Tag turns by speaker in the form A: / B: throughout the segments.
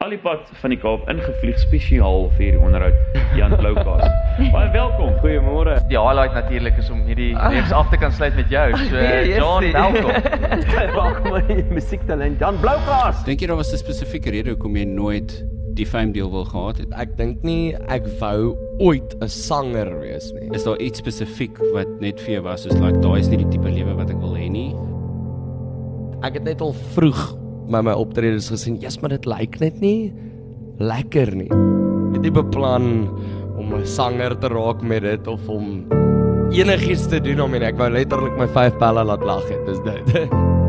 A: al die pad van die Kaap ingevlieg spesiaal vir hierdie onderhoud, Jan Bloukaas. Baie welkom.
B: Goeiemôre. Die highlight natuurlik is om hierdie reeks af te kan sluit met jou. So John, welkom.
C: Welkom aan die musiektalent Jan Bloukaas.
D: Dink jy daar was 'n spesifieke rede hoekom jy nooit die fame deel wil gehad het?
E: Ek dink nie ek wou ooit 'n sanger wees nie.
D: Is daar iets spesifiek wat net vir jou was, soos like, daai is nie die tipe lewe wat ek wil hê nie?
E: Ek het net al vroeg by my optredes gesien, yes, maar dit lyk net nie lekker nie. Ek het nie beplan om 'n sanger te raak met dit of om enigiets te doen om en ek wou letterlik my 5 pelle laat lag het, dis dit.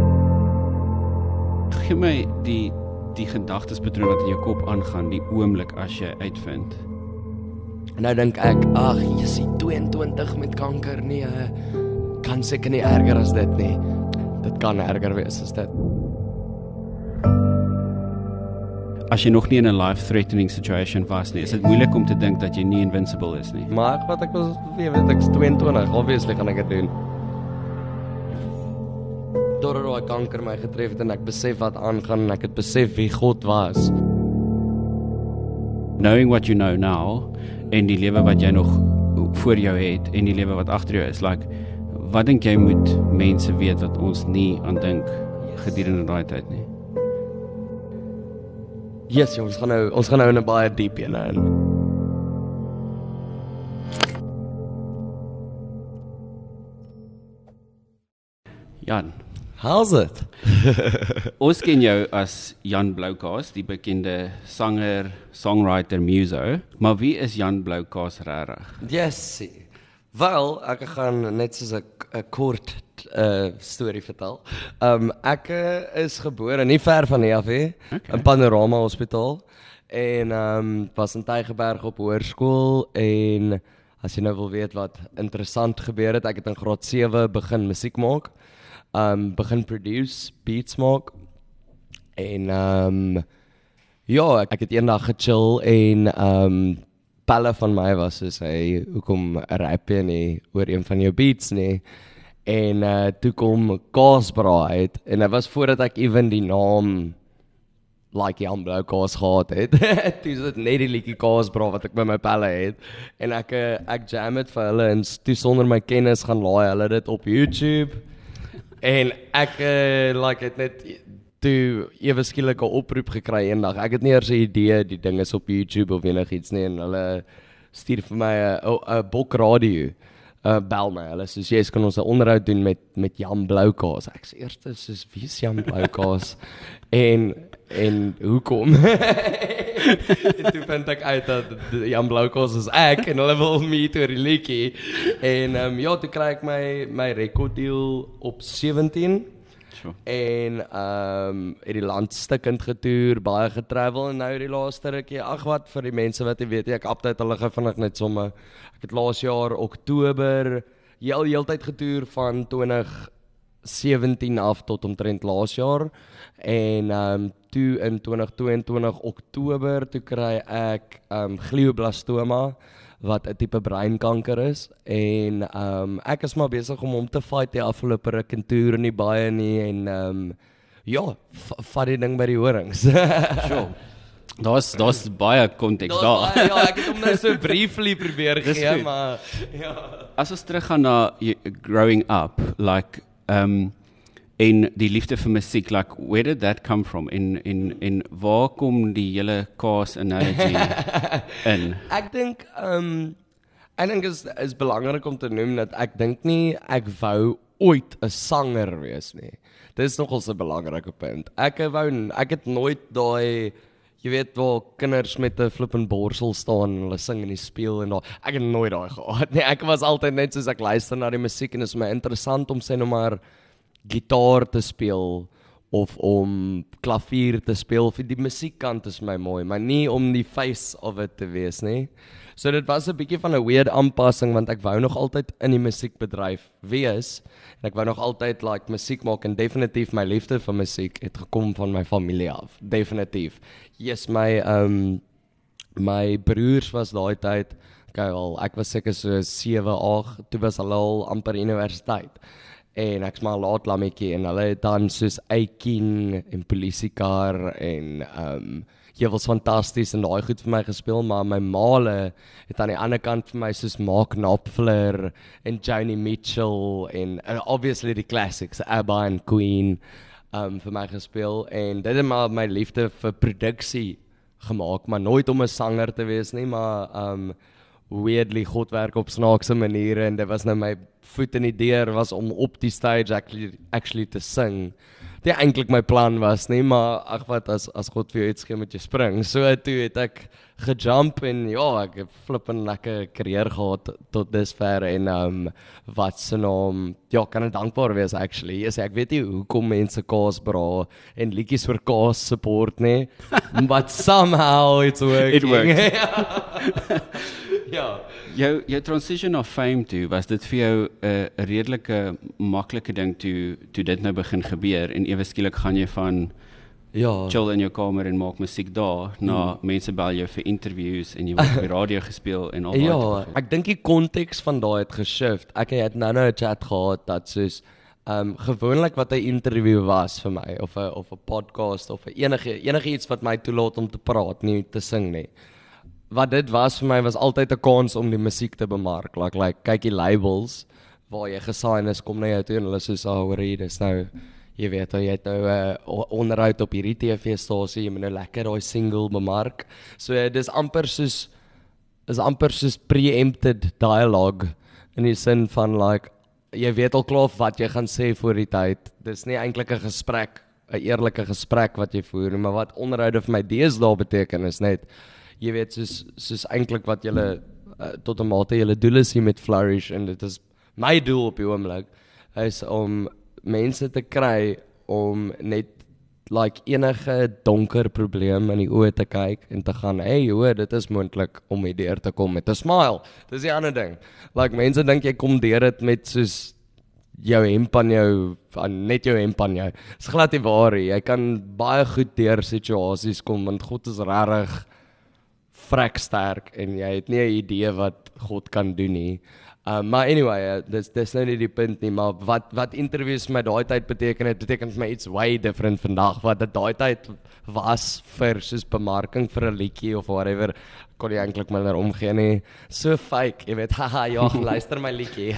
D: Gee my die gedagtespatroon wat in jou kop aangaan, die oomblik as jy uitvind.
E: Nou dink ek, ag, jissie, 22 met kanker, nee, kan seker nie erger as dit nie. Dit kan erger wees as dit.
D: As jy nog nie in 'n life-threatening situation was nie, is dit moeilik om te dink dat jy nie invincible is nie.
E: Maar wat ek was, ek is 22, obviously gaan ek dit doen. Doordat daai kanker my getref het en ek besef wat aangaan en ek het besef wie God was.
D: Knowing what you know now, en die lewe wat jy nog voor jou het, en die lewe wat agter jou is, like, wat dink jy moet mense weet wat ons nie aan dink gedurende daai tyd nie?
E: Yes, ons gaan nou in 'n baie diep een in.
D: Jan,
E: How's it?
D: ons ken jou as Jan Bloukaas, die bekende sanger, songwriter, muso, maar wie is Jan Bloukaas regtig?
E: Yes. Wel, ek gaan net soos 'n kort storie vertel. Ek is gebore nie ver van hier af nie, in Panorama Hospitaal en was in Tygerberg op hoërskool en as jy nou wil weet wat interessant gebeur het, ek het in graad 7 begin musiek maak, begin produce, beats maak en ja, ek het eendag gechill en pelle van my was soos hy, hoekom rap jy nie oor een van jou beats nie? En toe kom Kaasbraai uit, en dit was voordat ek even die naam like Jan Bloukaas gehad het. Toe is dit net die liedjie Kaasbraai wat ek by my pelle het, en ek jam het vir hulle, en toe sonder my kennis gaan laai hulle dit op YouTube, en ek het net toe ewe skielik 'n oproep gekry eendag. Ek het nie eers 'n idee die ding is op YouTube of enigiets nie, en hulle stuur vir my 'n Bok Radio. Bel my, hulle soos, jy kan ons 'n onderhoud doen met Jan Bloukaas. Ek sê eers soos, wie is Jan Bloukaas? en hoekom? En toe vind ek uit dat Jan Bloukaas is ek, en hulle wil meet oor die liedjie. En ja, toe kry ek my rekorddeal op 17.
D: Sure.
E: En het die land stikkend getoer, baie getravel, en nou die laaste rukkie, ag wat, vir die mense wat jy weet, ek update hulle gou vinnig net somme. Ek het laas jaar Oktober heeltyd getoer van 2017 af tot omtrent laas jaar, en toe in 2022 Oktober, toe kry ek glioblastoma, wat 'n tipe breinkanker is, en ek is maar besig om te fight die afgelope ruk en toer nie baie nie, en ja, vat die ding by die horings.
D: Sure. Daar's baie konteks daar.
E: Ja, ek het hom nou so briefly probeer gee, maar ja.
D: As ons teruggaan na growing up, like, en die liefde vir musiek, like, where did that come from? En waar kom die hele Kaas analogy in?
E: Ek dink is belangrik om te noem dat ek dink nie ek wou ooit 'n sanger wees nie. Dit is nogals 'n belangrike punt. Ek het nooit daai, jy weet, waar kinders met 'n flippin borsel staan en hulle sing in die speel en daai, ek het nooit daai gehad nie. Ek was altyd net soos ek luister na die musiek en is my interessant om sê nou maar gitaar te speel of om klavier te speel, vir die musiekkant is my mooi, maar nie om die face of it te wees nie. So dit was 'n bietjie van 'n weird aanpassing, want ek wou nog altyd in die musiekbedryf wees, en ek wou nog altyd like musiek maak, en definitief my liefde vir musiek het gekom van my familie af, definitief. Yes, my broers was daai tyd, ek was seker so 7, 8, toe was hulle al amper universiteit. en ek's maar 'n laat lammetjie en hulle het dan soos Eiken en Polisiekar en jy was fantasties en daai goed vir my gespeel, maar my maale het aan die ander kant vir my soos Mark Knopfler en Joni Mitchell en obviously die classics, ABBA en Queen vir my gespeel en dit het maar my liefde vir produksie gemaak, maar nooit om 'n sanger te wees nie, maar weirdly God werk op snaakse maniere en dit was nou my voet in die deur was om op die stage actually te sing. Dit eintlik my plan was nie, maar ag wat as God vir jou iets gee moet jy spring. So toe het ek gejump en ja, ek het flippin lekker carrière gehad tot dusver en wat se naam, ja, kan ek dankbaar wees actually. Ek weet nie hoekom mense kaas bra en liedjies vir kaas support nie, but somehow it's working.
D: It worked.
E: Ja.
D: Jou transition of fame toe, was dit vir jou 'n redelike maklike ding toe dit nou begin gebeur en ewe skielik gaan jy van chill in jou kamer en maak musiek daar na mense bel jou vir interviews en jy word op die radio gespeel en al daai
E: Ja, ek dink die konteks van daai het geshift. Ek het nou 'n chat gehad dat soos gewoonlik wat 'n interview was vir my of 'n podcast of enige iets wat my toelaat om te praat, nie te sing nie. Wat dit was vir my was altyd 'n kans om die musiek te bemark. Like kyk die labels waar jy gesign is, kom na jou toe en hulle sê hoor hier, dis nou jy weet jy het nou onderhoud op hierdie TV-stasie, jy moet nou lekker daai single bemark. So dis amper soos preempted dialogue in die sin van like jy weet al klaar wat jy gaan sê voor die tyd. Dis nie eintlik 'n gesprek, 'n eerlike gesprek wat jy voer, maar wat onderhoude vir my deesdae beteken is net jy weet soos eintlik wat julle tot 'n mate julle doel is hier met Flourish en dit is my doel op die oomblik is om mense te kry om net like enige donker probleem in die oë te kyk en te gaan hey hoor dit is moontlik om hierdeur te kom met 'n smile. Dis die ander ding. Like mense dink jy kom deur dit met soos jou hemp aan jou net jou hemp aan jou. Dis glad nie waar nie. Jy kan baie goed deur situasies kom want God is regtig vrek sterk en jy het nie 'n idee wat God kan doen nie. Maar anyway, dis nou nie die punt nie, maar wat interviews my daai tyd beteken vir my iets way different vandag, wat dit daai tyd was vir soos bemarking vir 'n liedjie of whatever, kon jy eintlik maar omgee nie. So fake, jy weet, haha, ja, luister my liedjie.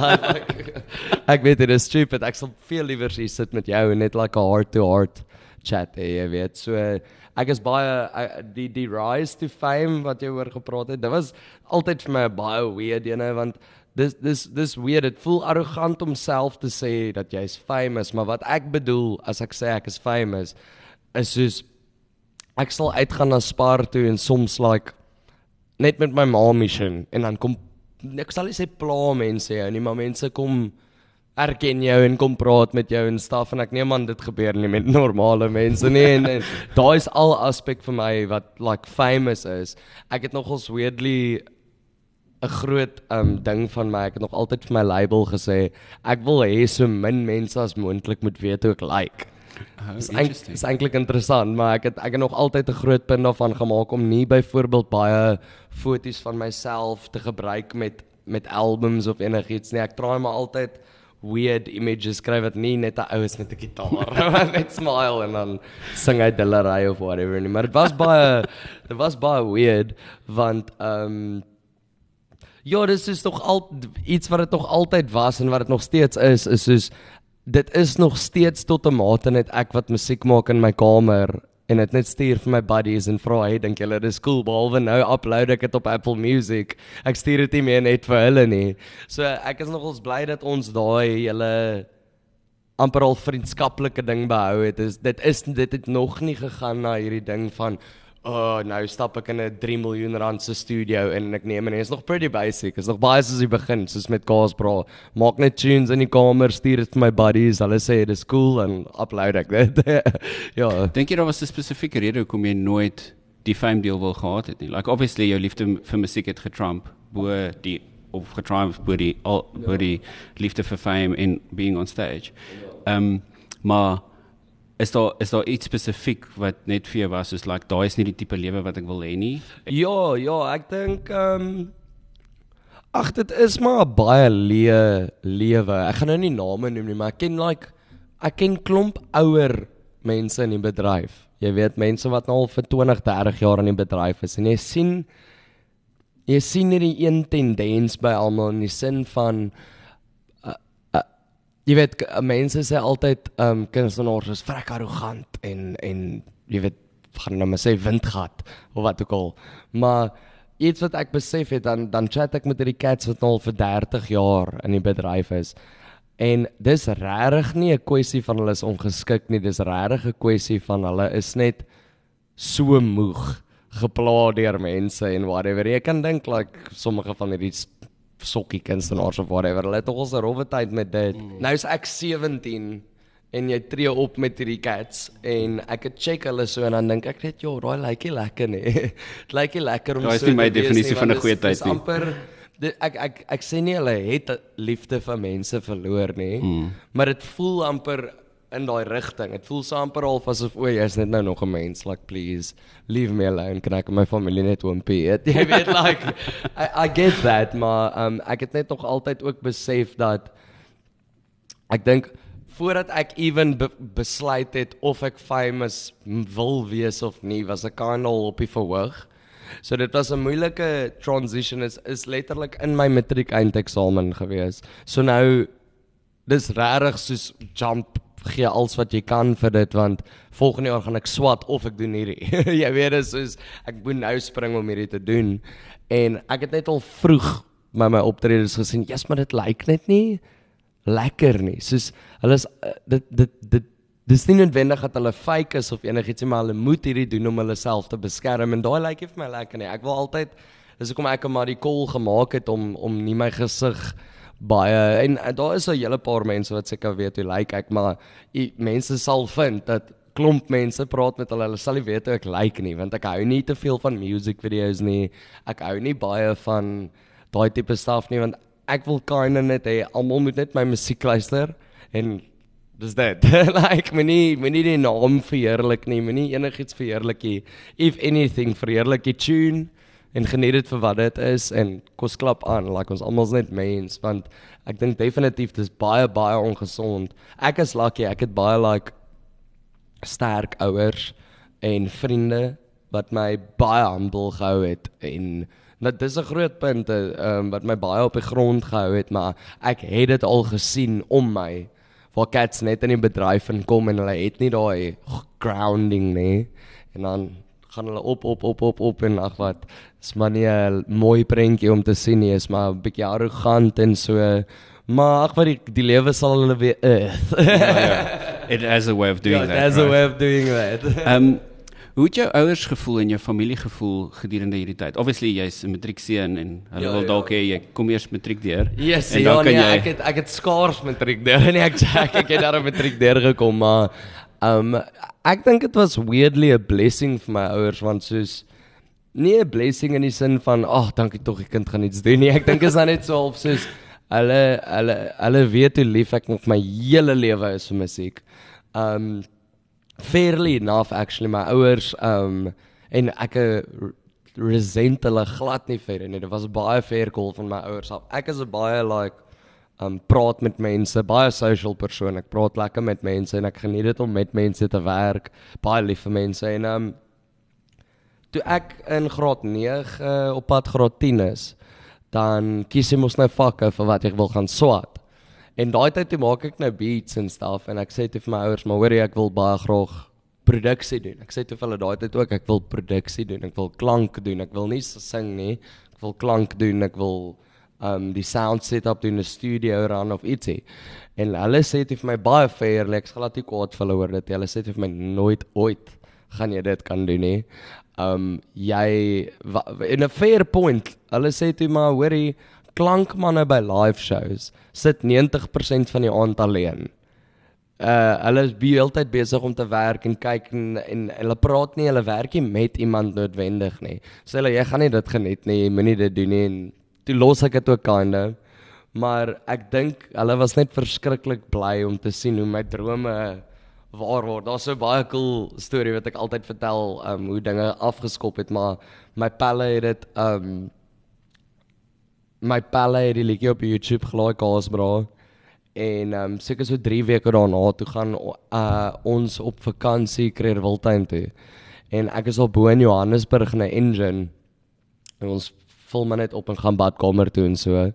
E: Ek weet dit is stupid, ek sal veel liewer hier sit met jou en net like a heart-to-heart chat, jy weet, so ek is baie, die rise to fame wat jy oor gepraat het, dit was altyd vir my baie weird, want dis weird, het voel arrogant om self te sê dat jy is famous, maar wat ek bedoel as ek sê ek is famous, is soos, ek sal uitgaan na Spar toe en soms like, net met my ma mission, en dan kom, ek sal nie sê pla mense jou nie, maar mense kom erken jou en kom praat met jou en staf en ek neem aan dit gebeur nie met normale mense nie en daar is al aspek vir my wat like famous is. Ek het nogals weirdly 'n groot ding van my, ek het nog altyd vir my label gesê, ek wil hê so min mense as moontlik moet weet hoe ek like. Is eintlik interessant, maar ek het nog altyd 'n groot punt daarvan gemaak om nie byvoorbeeld baie foto's van myself te gebruik met albums of enigiets nie. Ek probeer maar altyd weird images skryf wat nie net 'n ou is met 'n gitaar net smile en dan sing hy dillery of whatever nie, maar dit was baie weird want ja, dis is nog iets wat dit nog altyd was en wat dit nog steeds is soos dit is nog steeds tot 'n mate net ek wat musiek maak in my kamer en dit net stuur vir my buddies en vra hey, dink julle dis cool, behalwe nou upload ek dit op Apple Music. Ek stuur dit nie meer net vir hulle nie. So ek is nogals bly dat ons daai hele amper al vriendskaplike ding behou het. Dit het nog nie gegaan na hierdie ding van nou stap ek in 'n 3 miljoen rand se studio en ek neem en is nog pretty basic. Is nog baie soos die begin, soos met Kaas bra. Maak net tunes in die kamer, stuur dit vir my buddies, hulle sê dit is cool en upload ek dit. Ja.
D: Dink jy daar was 'n spesifieke rede hoekom jy nooit die fame deel wil gehad het nie? Like obviously jou liefde vir musiek het getrump bo die liefde vir fame en being on stage. Maar is daar iets spesifiek wat net vir jou was, soos like, daai is nie die tipe lewe wat ek wil hê nie?
E: Ja, ek dink, Ag, dit is maar 'n baie lewe. Ek gaan nou nie name noem nie, maar ek ken klomp ouer mense in die bedryf. Jy weet, mense wat nou al vir 20, 30 jaar in die bedryf is en jy sien hierdie een tendens by almal in die sin van jy weet, mense sê altyd kunstenaars is vrek arrogant en jy weet, gaan nou maar sê windgat of wat ook al. Maar iets wat ek besef het, dan chat ek met hierdie cats wat al vir 30 jaar in die bedryf is. En dis regtig nie 'n kwessie van hulle is ongeskik nie, dis regtig 'n kwessie van hulle is net so moeg gepla deur mense en whatever. Jy kan dink like sommige van hierdie sokkie kunstenaars of whatever, hulle het toch al 'n rowwe tyd met dit. Nou is ek 17 en jy tree op met hierdie cats en ek het check hulle so en dan dink ek net, joh, daai lyk nie lekker nie. Dit lyk nie lekker om so te wees nie.
D: Daai is nie my definisie van 'n goeie tyd nie.
E: Amper ek sê nie hulle het liefde vir mense verloor nie, maar dit voel amper in daai rigting. Dit voel so amper half asof jy's net nou nog 'n mens, like please leave me alone, kan ek my familie net oompie eet. Jy weet, like I get that, maar ek het net nog altyd ook besef dat ek dink voordat ek even besluit het of ek famous wil wees of nie, was ek kind al op die verhoog. So dit was 'n moeilike transition, is letterlik in my matriek eindeksamen gewees. So nou dis regtig soos jump, gee alles wat jy kan vir dit, want volgende jaar gaan ek swat of ek doen hierdie. Jy weet, dis soos ek moet nou spring om hierdie te doen. En ek het net al vroeg by my optredes gesien, yes, maar dit lyk net nie lekker nie. Soos hulle is dis nie noodwendig dat hulle fake is of enigiets, maar hulle moet hierdie doen om hulle self te beskerm en daai lyk nie vir my lekker nie. Ek wil altyd, dis hoekom ek maar die call gemaak het om nie my gesig baie, en daar is 'n hele paar mense wat seker weet hoe lyk ek, maar mense sal vind dat klomp mense praat met hulle sal nie weet hoe ek lyk nie, want ek hou nie te veel van music videos nie, ek hou nie baie van daai tipe stuff nie, want ek wil kinda net hê, almal moet net my musiek luister, en dis dit. Like, moenie die naam verheerlik nie, moenie enigiets verheerlik nie, if anything, verheerlik die tune, en geniet dit vir wat dit is, en kos klap aan, like ons almal is net mens, want ek dink definitief, dit is baie, baie ongesond. Ek is lucky, ek het baie like, sterk ouers, en vriende, wat my baie humble gehou het, en dit is 'n groot punt, wat my baie op die grond gehou het, maar ek het dit al gesien om my, waar cats net in die bedryf inkom, en hulle het nie daai grounding nie, en dan gaan hulle op, en ag wat, is maar nie 'n mooi prentjie om te sien nie, is maar 'n bietjie arrogant en so, maar ag wat die lewe sal hulle weer earth.
D: It has a way of doing that.
E: It has a way of doing that.
D: Hoe het jou ouers gevoel en jou familie gevoel gedurende hierdie tyd? Obviously, jy's 'n matriekseun en hulle wil dalk hê jy kom eers matriek deur.
E: Yes,
D: en dan kan jy
E: ek het skaars matriek deur. Nee, ek het daar 'n matriek deur gekom, maar ek dink dit was weirdly 'n blessing vir my ouers, want soos nie 'n blessing in die sin van dankie tog die kind gaan iets doen nie. Ek dink is dan net so half soos hulle weet hoe lief ek nog my hele lewe is vir musiek. Fairly enough actually, my ouers en ek resent hulle glad nie vir nie. Dit was baie fair call van my ouers af. Ek is 'n baie like praat met mense, baie social persoon. Ek praat lekker met mense en ek geniet dit om met mense te werk. Baie lief vir mense en toe ek in graad 9 op pad graad 10 is, dan kies jy mos nou vakke vir wat ek wil gaan swat. En daai tyd toe maak ek nou beats en stuff en ek sê toe vir my ouers, maar hoor jy, ek wil baie graag produksie doen. Ek sê toe vir hulle daai tyd ook, ek wil produksie doen, ek wil klank doen, ek wil nie sing nie, ek wil klank doen, ek wil die sound setup doen, 'n studio run of ietsie. En hulle sê toe vir my baie fair, ek glad nie kwaad vir hulle oor dit. Hulle sê toe vir my nooit ooit gaan jy dit kan doen nie. In 'n fair point, hulle sê toe maar hoorie, klankmanne by live shows sit 90% van die aand alleen. Hulle is heeltyd besig om te werk en kyk en hulle praat nie, hulle werk nie met iemand noodwendig nie. So hulle, jy gaan nie dit geniet nie, jy moenie dit doen nie, en toe los ek dit ook kinda. Maar ek dink, hulle was net verskriklik bly om te sien hoe my drome waar word. Daar's so baie cool storie wat ek altyd vertel, hoe dinge afgeskop het, maar my pelle het dit, my pelle het die liedjie op YouTube gelaai, Kaasbra. En seker so 3 weke daarna, toe gaan ons op vakansie Kreerwiltuin toe. En ek is al bo in Johannesburg in 'n engine. En ons vul maar net op en gaan badkamer toe en so.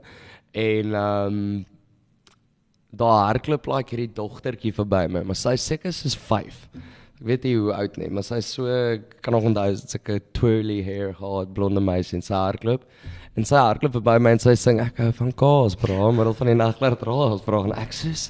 E: En daar hardloop like hierdie dogtertjie verby my, maar sy seker is 5. Ek weet nie hoe oud nie, maar sy is so, kan nog onthou, sulke twirly hair gehad, blonde meisie en sy hardloop. En sy hardloop verby my en sy sing, ek hou van Kaasbra, middel van die nag laat Kaasbra, en ek soos,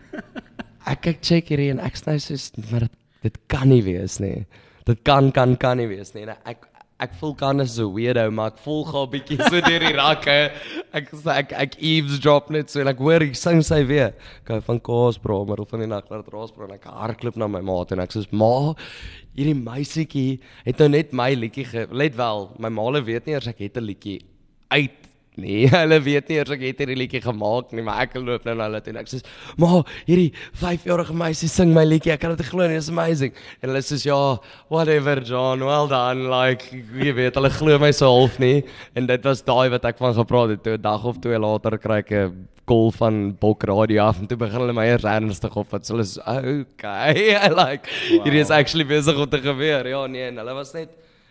E: ek kyk check hierdie en ek sny soos, maar dit kan nie wees nie. Dit kan nie wees nie. En ek voel kan is so weirdo, maar ek voel gaan 'n bietjie so deur die rakke. Ek eavesdrop net so en ek hoor ek sing sy weer. Ek hou van Kaasbra, middel van die nag laat Kaasbra en ek hardloop na my maat en ek sê, "Ma, hierdie meisietjie het nou net my liedjie let wel, my maale weet nie eers ek het 'n liedjie uit nie. Hulle weet nie eers ek het hierdie liedjie gemaak nie, maar ek loop nou na hulle toe en ek sê, "Ma, hierdie 5-jarige meisie sing my liedjie. Ek kan dit glo nie, it's amazing." En hulle sê, "Ja, whatever John, well done." Like, jy weet, hulle glo my so half nie. En dit was daai wat ek van gepraat het. Toe 'n dag of 2 later kry ek 'n call van Bok Radio af en toe begin hulle my eers ernstig op wat hulle sê, "Okay, like, hierdie is actually besig om te gebeur." Ja, nee, en hulle was net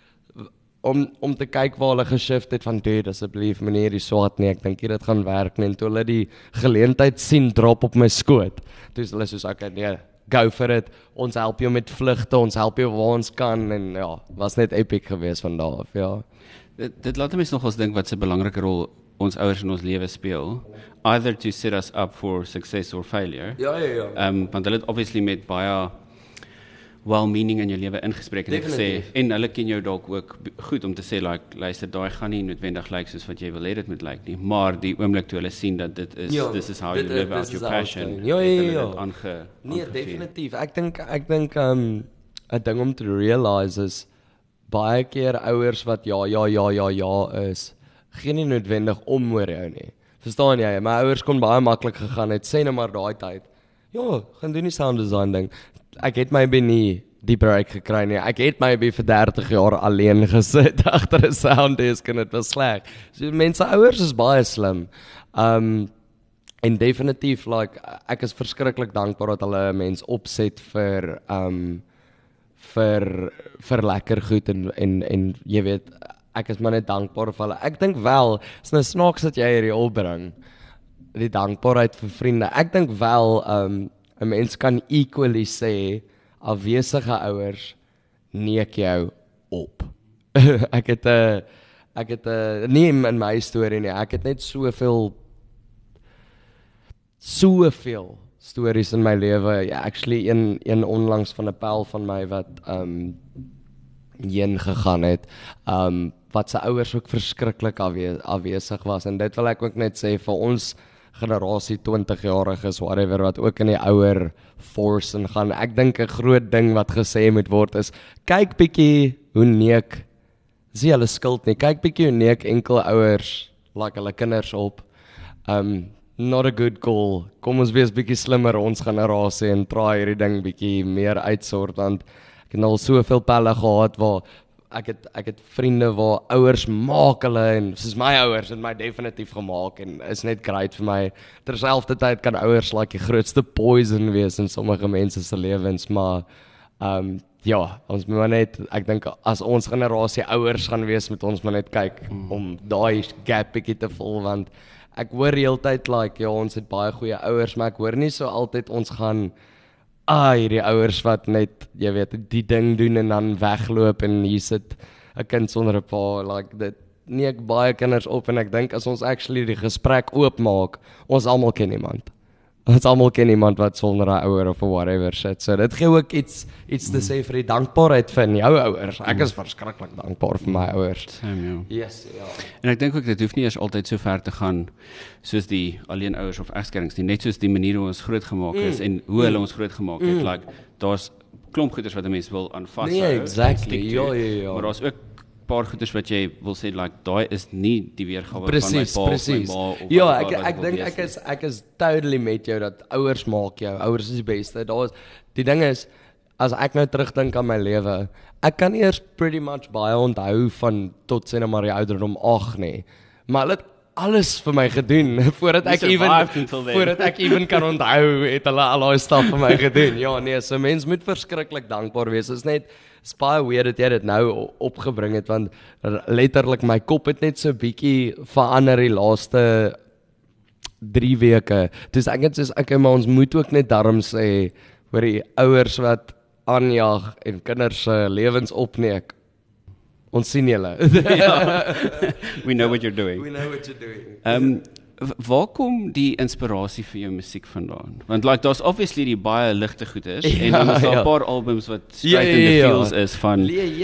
E: om te kyk waar hulle geshift het van, "Dude, asseblief meneer, die swart nie, ek dink dit gaan werk nie." En toe hulle die geleentheid sien drop op my skoot, toe is hulle soos, "Okay, nee, go for it, ons help jou met vlugte, ons help jou waar ons kan." En ja, was net epic geweest van daar af, ja.
D: Dit laat mense nogals dink wat 'n belangrike rol ons ouers in ons lewe speel, either to set us up for success or failure.
E: Ja.
D: Want hulle het obviously met baie well-meaning in jou lewe ingespreek en gesê, en hulle ken jou dalk ook goed om te sê, like, luister, daai gaan nie noodwendig lyk soos wat jy wil hê dit moet lyk nie, maar die oomblik toe hulle sien dat dit is, this is how you live out your passion,
E: ja.
D: Nee,
E: definitief, ek dink 'n ding om te realize is, baie keer ouers wat ja is, geen nie noodwendig om oor jou nie, verstaan jy, my ouers kon baie maklik gegaan het, sê nou maar daai tyd, ja, gaan doen die sound design ding. Ek het maybe nie die break gekry nie. Ek het maybe vir 30 jaar alleen gesit agter 'n sounddesk en dit was sleg. So mense ouers is baie slim. En definitief like ek is verskriklik dankbaar dat hulle 'n mens opset vir lekker goed en jy weet ek is maar net dankbaar vir hulle. Ek dink wel, is nou snaaks dat jy hierdie opbring. Die dankbaarheid vir vriende. Ek dink wel 'n mens kan equally sê, afwesige ouers neek jou op. Ek het nie in my storie nie, ek het net soveel stories in my lewe. Ja, actually een onlangs van 'n pel van my wat heen gegaan het, wat sy ouers ook verskriklik afwesig was, en dit wil ek ook net sê vir ons generasie 20-jariges, whatever, wat ook in die ouer force en gaan. Ek dink 'n groot ding wat gesê moet word is, kyk bietjie hoe neek, is nie hulle skuld nie, kyk bietjie hoe neek enkele ouers, like hulle kinders op. Not a good call. Kom ons wees bietjie slimmer, ons generasie, en try hierdie ding bietjie meer uitsort, want ek het al soveel pelle gehad waar ek het vriende waar ouers maak hulle, en soos my ouers het my definitief gemaak en is net great vir my. Terselfdertyd kan ouers like die grootste poison wees in sommige mense se lewens, maar ja, ons moet net, ek dink as ons generasie ouers gaan wees, moet ons maar net kyk om daai gap bietjie te vul, want ek hoor heeltyd like, ja, ons het baie goeie ouers, maar ek hoor nie so altyd ons gaan hierdie ouers wat net, jy weet, die ding doen en dan wegloop en hier sit 'n kind sonder 'n pa, like dit neek baie kinders op, en ek dink as ons actually die gesprek oopmaak, ons almal ken iemand. Ons almal ken iemand wat sonder 'n ouer of whatever sit. So dit gee ook iets te sê vir die dankbaarheid van jou ouers. Ek is verskriklik dankbaar vir my ouers.
D: Same, ja.
E: Yes, ja.
D: En ek dink ook dit hoef nie eers altyd so ver te gaan soos die alleenouers of egskerings nie, net soos die manier hoe ons grootgemaak is en hoe hulle ons grootgemaak het. Like daar's klomp goeders wat 'n mens wil aan vashou.
E: Nee, exactly. Ja.
D: Maar daar's ook paar goeders wat jy wil sê, like daai is nie die weergawe van my pa of my ma of
E: ja, ek dink ek is totally met jou dat ouers maak jou, ouers is die beste. Die ding is, as ek nou terugdink aan my lewe, ek kan eers pretty much baie onthou van tot sê nou maar die ouderdom 8 nie, maar hulle het alles vir my gedoen voordat ek even kan onthou het hulle al daai stap vir my gedoen. Ja, nee, so mens moet verskriklik dankbaar wees. Dit is net baie weird dat jy dit nou opgebring het want letterlik my kop het net so bietjie verander die laaste 3 weke. Dus ek het soos ek maar ons moet ook net darm sê oor die ouers wat aanjag en kinders se lewens opneek. Ons sien julle.
D: We know what you're doing.
E: We know what you're doing.
D: Waar kom die inspirasie vir jou musiek vandaan? Want like daar's obviously die baie ligte goeders en dan is daar 'n paar albums wat straight in the feels is van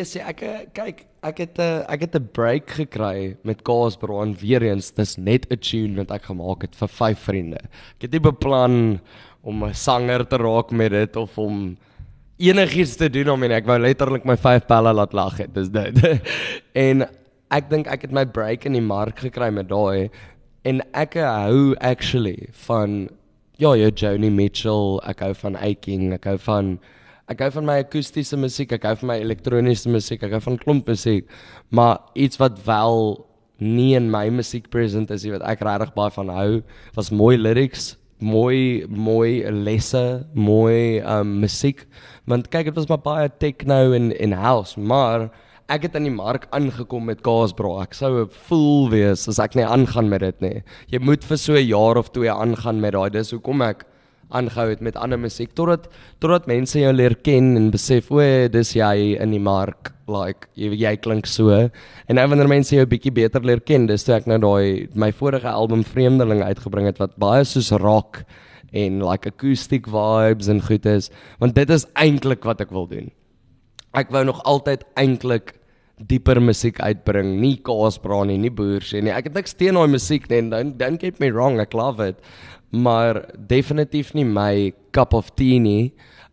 E: ek het 'n break gekry met Kaasbro en weer eens dis net 'n tune wat ek gemaak het vir 5 vriende. Ek het nie beplan om 'n sanger te raak met dit of om enigiets te doen om en ek wou letterlik my 5 pelle laat lag het. Dis dit. En ek dink ek het my break in die mark gekry met daai en ek hou actually van jou Joni Mitchell, ek hou van Aching, ek hou van my akoestiese musiek, ek hou van my elektroniese musiek, ek hou van klomp musiek, maar iets wat wel nie in my musiek present is wat ek regtig baie van hou, was mooi lyrics, mooi lesse, mooi musiek, want kyk, dit was maar baie techno en house, maar ek het in die mark aangekom met Kaasbro. Ek sou 'n fool wees as ek nie aangaan met dit nie. Jy moet vir so 'n jaar of 2 aangaan met daai. Dis hoekom ek aangehou het met ander musiek totdat mense jou leer ken en besef, o, dis jy in die mark. Like jy klink so. En nou wanneer mense jou bietjie beter leer ken, dis toe ek nou daai my vorige album Vreemdeling uitgebring het wat baie soos rock en like acoustic vibes en goed is, want dit is eintlik wat ek wil doen. Ek wou nog altyd eintlik dieper musiek uitbring, nie Kaasbro nie boersie nie. Ek het niks teen daai musiek nie, don't get me wrong, ek love it, maar definitief nie my cup of tea nie.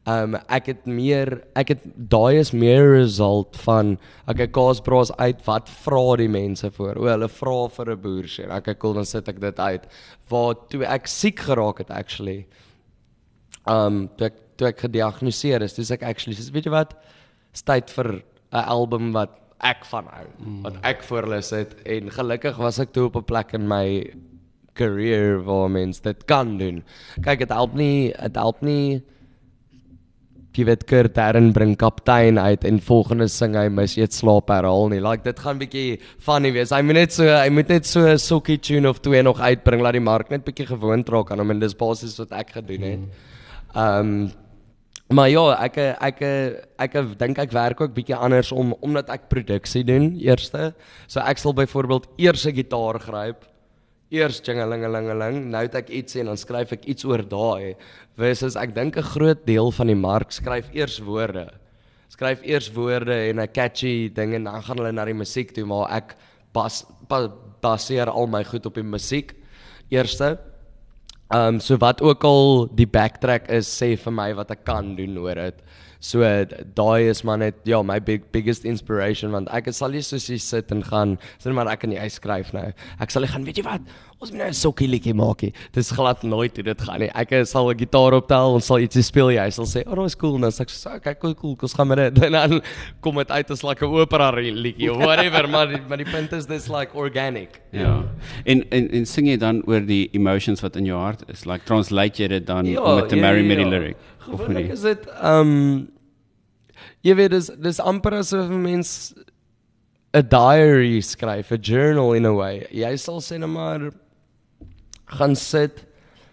E: Daai is meer result van, okay, Kaasbro is uit, wat vra die mense voor? Hulle vra vir 'n boersie. Okay, cool, dan sit ek dit uit. Waar toe ek siek geraak het actually, toe ek gediagnoseer is, dis ek actually, weet jy wat? Is tyd vir 'n album wat ek van hou, wat ek voorlis het, en gelukkig was ek toe op 'n plek in my career waar mens dit kan doen. Kyk, het help nie, jy weet, Kurt Herren bring Kaptein uit en volgende sing hy mis eet slaap herhaal nie. Like, dit gaan bietjie funny wees. Hy moet net so 'n sokkie tune of 2 nog uitbring, laat die mark net bietjie gewoond raak aan hom, en dis basies wat ek gedoen het. Maar ja, ek dink ek werk ook bietjie anders omdat ek produksie doen eerste. So ek sal byvoorbeeld eers 'n gitaar gryp, eers jingelingelingeling, nou het ek iets en dan skryf ek iets oor daai. Versus ek dink 'n groot deel van die mark skryf eers woorde. En 'n catchy ding en dan gaan hulle na die musiek toe, maar ek baseer al my goed op die musiek eerste. So wat ook al die backtrack is, sê vir my wat ek kan doen oor dit. So daai is maar net, ja, my biggest inspiration, want ek sal nie soos jy sit en gaan, sê maar ek kan nie skryf nou. Ek sal nie gaan, weet jy wat, ons moet nou 'n sokkie liedjie maak nie. Dis glad nooit hoe dit gaan nie. Ek sal 'n gitaar optel, ons sal ietsie speel, jy sal sê, oh, dis cool, en dan sê ek so, okay, cool, ons gaan met dit. En dan kom dit uit as like 'n opera liedjie of whatever, maar die punt is, dis like organic.
D: Ja. En sing jy dan oor die emotions wat in jou hart is? Like translate jy dit dan met 'n Mary Mary lyric?
E: Gewoonlik is dit jy weet, dis amper asof 'n mens 'n diary skryf, 'n journal in a way. Jy sal sê net maar gaan sit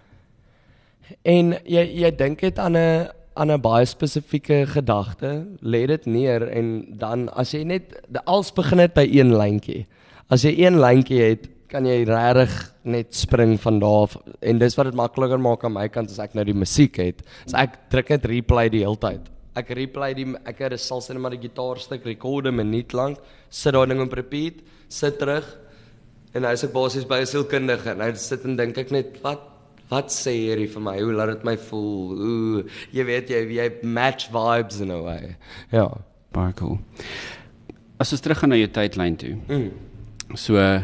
E: en jy dink dit aan 'n baie spesifieke gedagte, lê dit neer, en dan as jy net als begin dit by een lyntjie. As jy een lyntjie het, kan jy regtig net spring van daar af, en dis wat dit makliker maak aan my kant as ek nou die musiek het. So ek druk net replay die hele tyd. Ek sal sê net maar die gitaarstuk rekord 'n minuut lank, sit daai ding op repeat, sit terug, en nou is ek basies by 'n sielkundige, nou sit en dink ek net, wat sê hierdie vir my, hoe laat dit my voel, jy weet, jy match vibes in a way. Ja.
D: Baie cool. As ons terug gaan na jou tydlyn toe, so,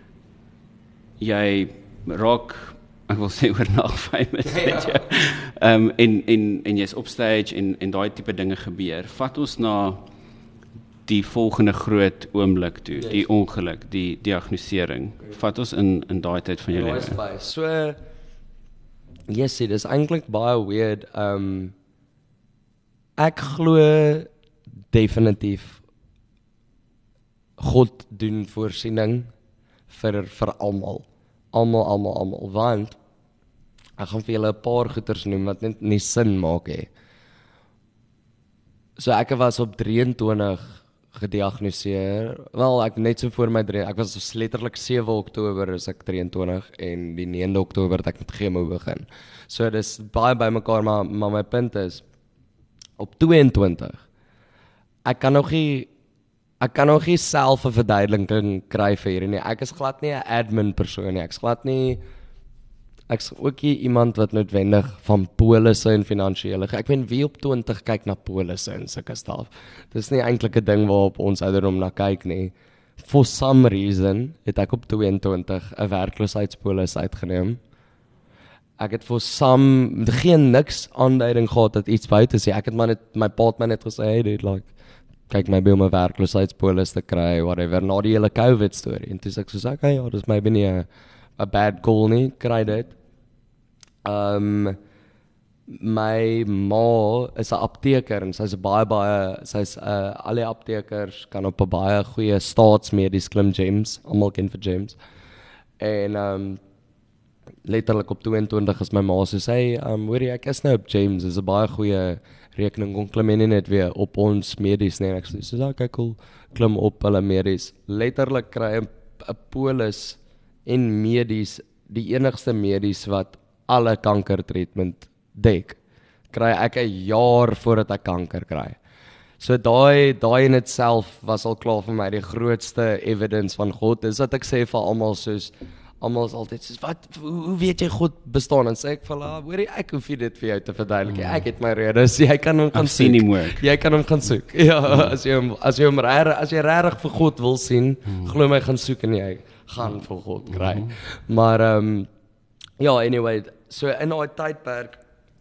D: jy raak, ek wil sê oornag famous, weet jy. En jy's op stage en daai tipe dinge gebeur. Vat ons na die volgende groot oomblik toe, die ongeluk, die diagnosering. Vat ons in daai tyd van jou lewe.
E: So yes, dis eintlik baie weird. Ek glo definitief God doen voorsiening vir almal. Almal, want ek gaan vir julle 'n paar goeters noem wat net nie sin maak hè. So ek was op 23 gediagnoseer. Wel, ek net so voor my ek was letterlik 7 Oktober is ek 23 en die 9de Oktober het ek met chemo begin. So dis baie bymekaar, maar my punt is op 22. Ek kan nog nie self 'n verduideliking kry vir hierdie nie. Ek is glad nie 'n admin persoon nie. Ek's ook nie iemand wat noodwendig van polisse en finansiële. Ek weet wie op 20 kyk na polisse en sulke staf. Dis nie eintlik 'n ding waarop ons ouderdom na kyk nie. For some reason het ek op 22 'n werkloosheidspolis uitgeneem. Ek het geen niks aanduiding gehad dat iets buite is. Ek het maar net my pa het my net gesê, hey dude, like kyk my by om 'n werkloosheidspolis te kry, whatever, na die hele COVID storie. En toe sê ek so, okay, ja, dis maybe nie 'n bad call nie, kry dit. My ma is 'n apteker en sy's al die aptekers kan op 'n baie goeie staatsmedies klim, James, almal ken vir James. En letterlik op 22 is my ma so sê, hoor jy, ek is nou op James, is 'n baie goeie rekening, kon klim en net weer op ons medies, nee, en ek sê, okay, cool, klim op hulle medies. Letterlik kry 'n polis en medies, die enigste medies wat alle kankertreatment dek, kry ek 'n jaar voordat ek kanker kry. So daai in itself was al klaar vir my die grootste evidence van God, is dat ek sê vir almal soos, almal is altyd soos, hoe weet jy God bestaan? En sê ek vir hulle, hoor jy, ek hoef nie dit vir jou te verduidelik, ek het my redes, jy kan hom gaan soek. Jy kan hom gaan soek. Ja, as jy regtig vir God wil sien, glo my, gaan soek en jy gaan vir God kry. Maar ja, anyway, so in daai tydperk,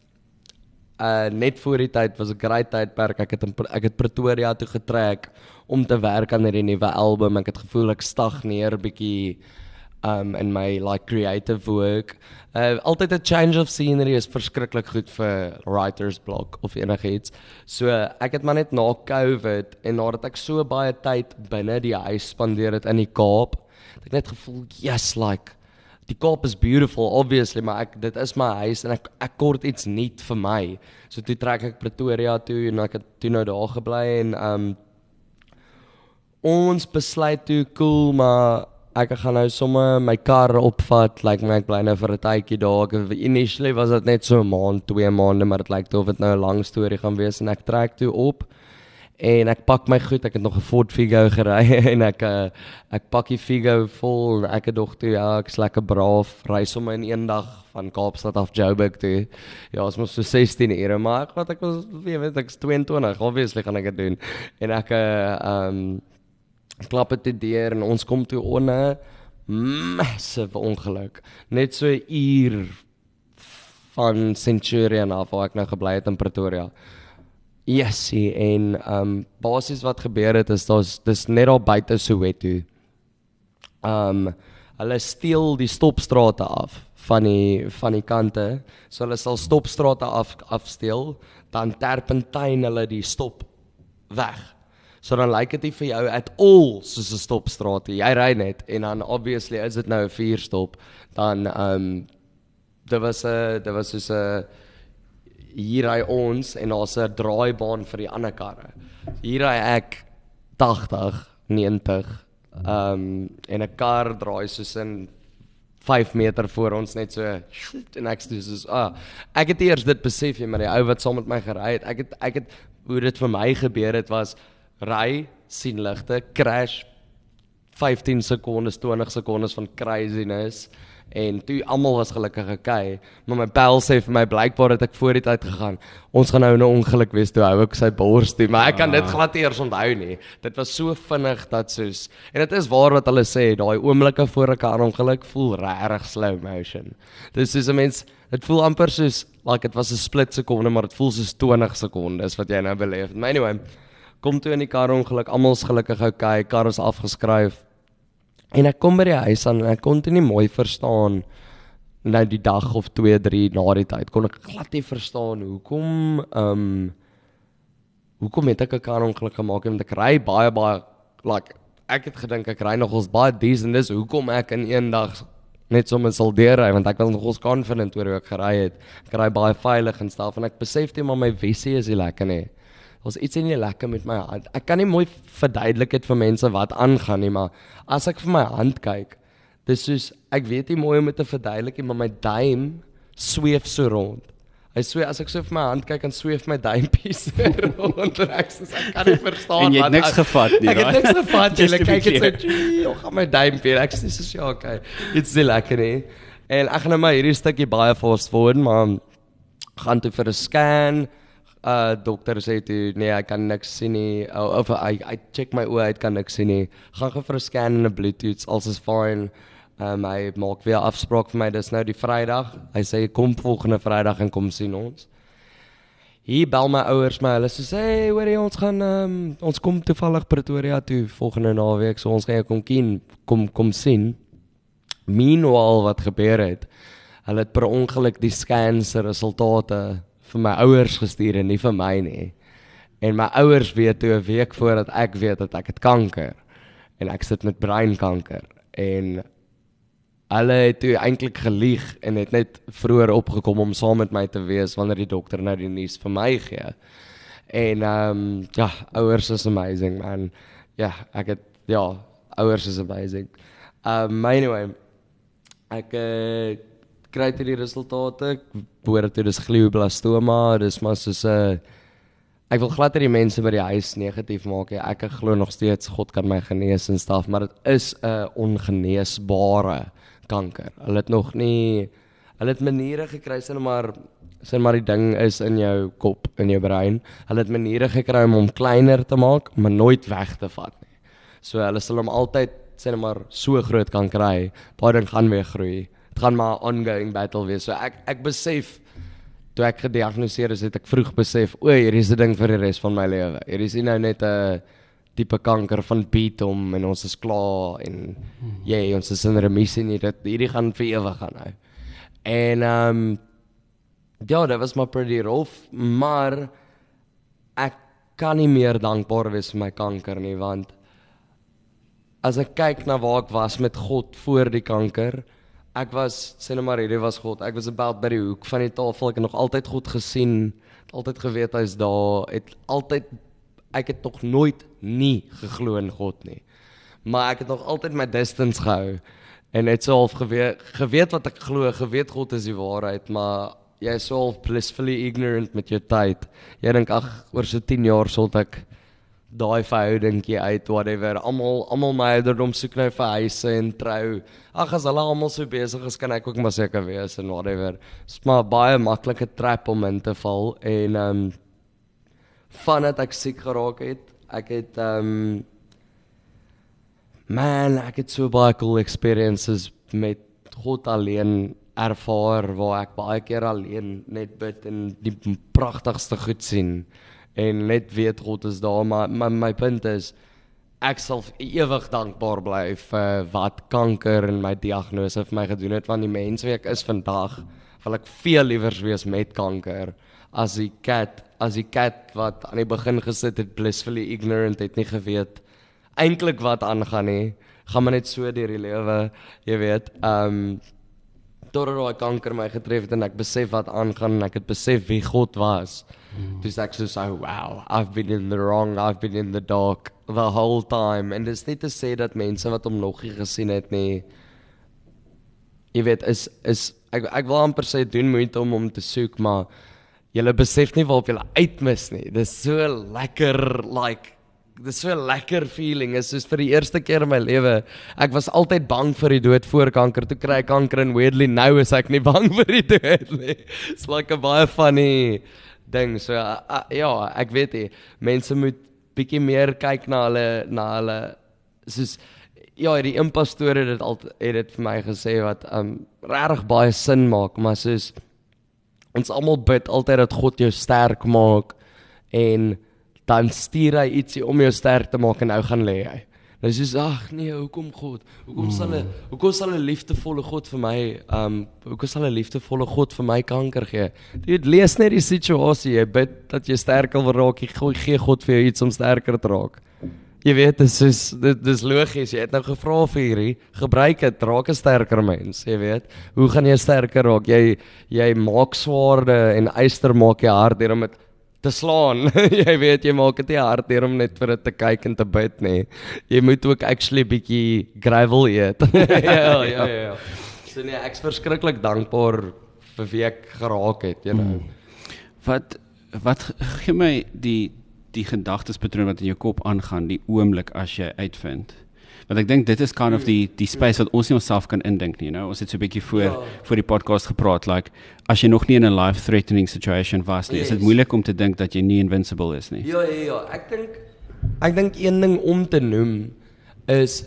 E: net voor die tyd was 'n great tydperk. Ek het Pretoria toe getrek om te werk aan hierdie nuwe album. Ek het gevoel ek stagneer bietjie in my like creative work. Altyd 'n change of scenery is verskriklik goed vir writer's block of enigiets. So ek het maar net na COVID en nadat ek so baie tyd binne die huis spandeer het in die Kaap, het ek net gevoel, yes, like die Kaap is beautiful, obviously, maar dit is my huis en ek kort iets nuut vir my. So toe trek ek Pretoria toe en ek het toe nou daar gebly en ons besluit toe, cool, maar ek gaan nou sommer my kar opvat, like ek bly nou vir 'n tydjie daar. Initially was dit net so 'n maand, 2 maande, maar dit lyk of dit nou 'n lang storie gaan wees en ek trek toe op. En ek pak my goed, ek het nog 'n Ford Figo gery en ek pak die Figo vol en ek het dog toe, ja, ek's lekker braaf, ry sommer in een dag van Kaapstad af Joburg toe. Ja, ons moes so 16 ure, maar ek was, ek's 22, obviously gaan ek dit doen. En ek klap het die deur en ons kom toe onder massive ongeluk. Net so 'n uur van Centurion af waar ek nou gebly het in Pretoria. Yes, en basies wat gebeur het is dis net daar buite Soweto. Hulle steel die stopstrate af van die kante. So hulle sal stopstrate afsteel, dan terpentyn hulle die stop weg. So dan lyk dit nie vir jou at all soos 'n stopstraat. Jy ry net en dan obviously is dit nou 'n 4-stop. Dan dit was soos 'n hier ry ons en daar's 'n draaibaan vir die ander karre. Hier ry ek 80, 90 en 'n kar draai soos in 5 meter voor ons net so en ek sê soos ek het eers dit besef, maar die ou wat saam met my gery het, ek het hoe dit vir my gebeur het was ry, sien ligte, crash 15 sekondes, 20 sekondes van craziness en toe almal was gelukkig okay, maar my pel sê vir my blykbaar het ek voor die tyd gegaan. Ons gaan nou 'n ongeluk wees, toe hou ek sy bors toe, maar ek kan dit glad eers onthou nie. Dit was so vinnig dat soos en dit is waar wat hulle sê, daai oomblikke voor 'n kar-ongeluk voel regtig slow motion. Dis soos 'n mens, dit voel amper soos like dit was 'n split sekonde, maar dit voel soos 20 sekondes wat jy nou beleef. Maar anyway, Kom toe in die karongeluk, almal's gelukkig okay, kar is afgeskryf. En ek kom by die huis aan en ek kon dit nie mooi verstaan. Nou die dag of 2, 3 na die tyd kon ek glad nie verstaan hoekom het ek 'n karongeluk gemaak en ek ry baie like ek het gedink ek ry nogals baie decent is hoekom ek in een dag net sommer sal deurry want ek was nogals confident oor hoe ek gery het. Ek ry baie veilig en stel en ek besef net maar my visie is nie lekker nie. Ons iets nie lekker met my hand. Ek kan nie mooi verduidelik dit vir mense wat aangaan nie, maar as ek vir my hand kyk, dis soos ek weet nie mooi om dit te verduidelik nie, maar my duim sweef so rond. As ek so vir my hand kyk en sweef my duimpies rond en ek kan nie verstaan
D: En jy het niks gevat nie,
E: Ek het niks gevat nie. Ek kyk
D: Just
E: dit so, gaan my duimpie. Ek sê so ja, okay. Dit is nie lekker nie. En ek gaan nou maar hierdie stukkie baie fast forward, maar gaan toe vir 'n scan. Dokter sê toe nee, ek kan niks sien nie. Of I check my oë, ek kan niks sien nie. Gaan vir 'n scan en 'n bloedtoets, alles is fine. Hy maak weer afspraak vir my, dis nou die Vrydag. Hy sê kom volgende Vrydag en kom sien ons. Hier bel my ouers my, hulle sê hey, hoorie ons kom toevallig Pretoria toe volgende naweek, so ons gaan jou kom sien. Meanwhile wat gebeur het, hulle het per ongeluk die scans se resultate vir my ouers gestuur en nie vir my nie. En my ouers weet toe 'n week voordat ek weet dat ek het kanker en ek sit met breinkanker en hulle het toe eintlik gelieg en het net vroeër opgekom om saam met my te wees wanneer die dokter nou die nuus vir my gee. En ja, ouers is amazing man. Ja, ouers is amazing. Anyway, ek kry toe die resultate, ek behoort toe dis glioblastoma, dis maar soos ek wil glad nie die mense by die huis negatief maak nie. Ek glo nog steeds God kan my genees en staf, maar dit is 'n ongeneesbare kanker. Hulle het maniere gekry, sê maar die ding is in jou kop, in jou brein. Hulle het maniere gekry om hom kleiner te maak, maar nooit weg te vat nie. So hulle sal hom altyd, sê maar, so groot kan kry, daai ding gaan weer groei. Dit gaan maar 'n ongoing battle wees. So ek besef, toe ek gediagnoseer is, het ek vroeg besef, hier is 'n ding vir die res van my lewe. Hier is nie nou net 'n tipe kanker van beatom en ons is klaar en ons is in remissie nie, hierdie gaan vir ewig gaan nou. En ja, dit was maar pretty rough, maar ek kan nie meer dankbaar wees vir my kanker nie, want as ek kyk na waar ek was met God voor die kanker, ek was, sê nou maar, hierdie was God, ek was about by die hoek van die tafel, ek het nog altyd God gesien, altyd geweet hy is daar, ek het nog nooit nie geglo in God nie, maar ek het nog altyd my distance gehou, en het so half geweet wat ek glo, geweet God is die waarheid, maar jy is so half blissfully ignorant met jou tyd, jy dink, oor so 10 jaar sal ek daai verhoudingkie uit, whatever, almal my ouderdom soek nou vir huise en trou, as hulle almal so besig is, kan ek ook maar seker wees en whatever, is maar baie maklike trap om in te val, en vandat ek siek geraak het, ek het so baie cool experiences met God alleen ervaar, waar ek baie keer alleen net bid en die pragtigste goed sien, en net weet God is daar, maar my punt is, ek sal ewig dankbaar bly vir wat kanker en my diagnose vir my gedoen het, want die mens wie ek is vandag, wil ek veel liewers wees met kanker, as die cat wat aan die begin gesit het, blissfully ignorant, het nie geweet, eintlik wat aangaan nie, gaan maar net so deur die lewe, jy weet, totdat daai kanker my getref het en ek besef wat aangaan en ek het besef wie God was. Dus ek so wow, I've been in the wrong, I've been in the dark the whole time. En dit is nie te sê dat mense wat hom nog nie gesien het nie, jy weet, ek wil amper sê, doen moeite om hom te soek, maar julle besef nie waarop julle uitmis nie. Dit is so lekker, dit is so 'n lekker feeling, is soos vir die eerste keer in my lewe, ek was altyd bang vir die dood voor kanker, toe kry ek kanker en weirdly nou is ek nie bang vir die dood nie. It's like 'n baie funny ding, so ja, ek weet nie, mense moet bietjie meer kyk na hulle, soos, ja, die impastoor het dit vir my gesê, wat regtig baie sin maak, maar soos, ons almal bid altyd dat God jou sterk maak, en dan stuur hy ietsie om jou sterk te maak en nou gaan lê hy. Nou sê ag nee, hoekom God? Hoekom sal 'n liefdevolle God vir my hoekom sal 'n liefdevolle God vir my kanker gee? Jy lees net die situasie, jy bid dat jy sterker wil raak, gee God vir jou iets om sterker te raak. Jy weet, dis logies, jy het nou gevra vir hierdie, gebruik dit, raak 'n sterker mens, jy weet. Hoe gaan jy sterker raak? Jy maak swaarde en yster maak jy hard deur om dit te slaan. Jy weet, jy maak dit nie hard deur om net vir dit te kyk en te bid nie. Jy moet ook actually bietjie gravel eet. ja. So nee, ek's verskriklik dankbaar vir wie ek geraak het, you know.
D: Wat gee my die gedagtespatroon wat in jou kop aangaan, die oomblik as jy uitvind? Want ek dink dit is kind of die space wat ons nie onsself kan indink nie, Ons het so 'n bietjie voor die podcast gepraat, like, as jy nog nie in 'n life-threatening situation was nie, is dit moeilik om te dink dat jy nie invincible is nie.
E: Ja, ek dink een ding om te noem is,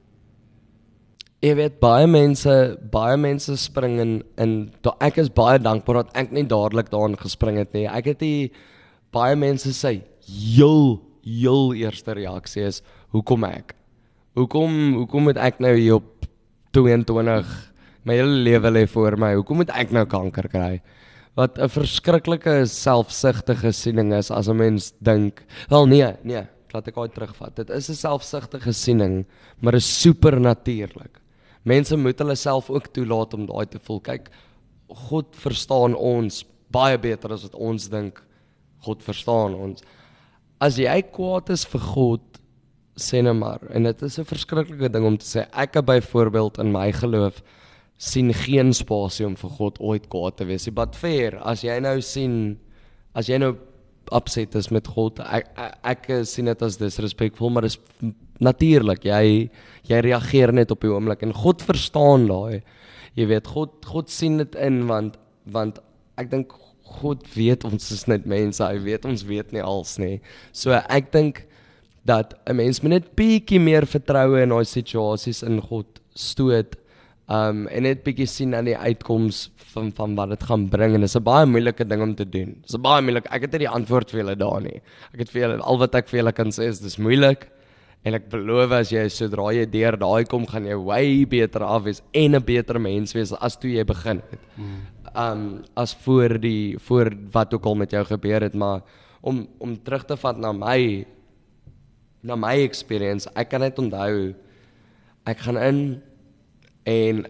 E: jy weet, baie mense spring in ek is baie dankbaar dat ek nie dadelik daarin gespring het nie. Ek het baie mense sê, heel eerste reaksie is, hoekom ek? Hoekom moet ek nou hier op 22, my hele lewe lê voor my, hoekom moet ek nou kanker kry? Wat 'n verskriklike selfsugtige siening is, as 'n mens dink, wel nee, laat ek ooit terugvat, dit is 'n selfsugtige siening, maar is supernatuurlik. Mense moet hulle self ook toelaat om daai te voel. Kyk, God verstaan ons baie beter as wat ons dink, God verstaan ons. As jy kwaad is vir God, sê nou maar, en dit is 'n verskriklike ding om te sê, ek byvoorbeeld in my geloof, sien geen spasie om vir God ooit kwaad te wees. But fair, as jy nou upset is met God, ek sien dit as disrespectful, maar dis natuurlik, jy reageer net op die oomblik, en God verstaan daai, jy weet, God sien dit in, want ek dink, God weet ons is net mense, hy weet ons weet nie als nie, so ek dink, dat 'n mens moet net bietjie meer vertroue in daai situasies in God stoot, en net bietjie sien aan die uitkoms van wat dit gaan bring, en dit is 'n baie moeilike ding om te doen. Dit is baie moeilik. Ek het nie die antwoord vir julle daar nie. Ek het vir julle, al wat ek vir julle kan sê is dis moeilik, en ek beloof as jy sodra jy deur daai kom, gaan jy way beter af wees en 'n beter mens wees as toe jy begin het. As voor wat ook al met jou gebeur het, maar om terug te vat na my experience, ek kan net onthou, ek gaan in, en,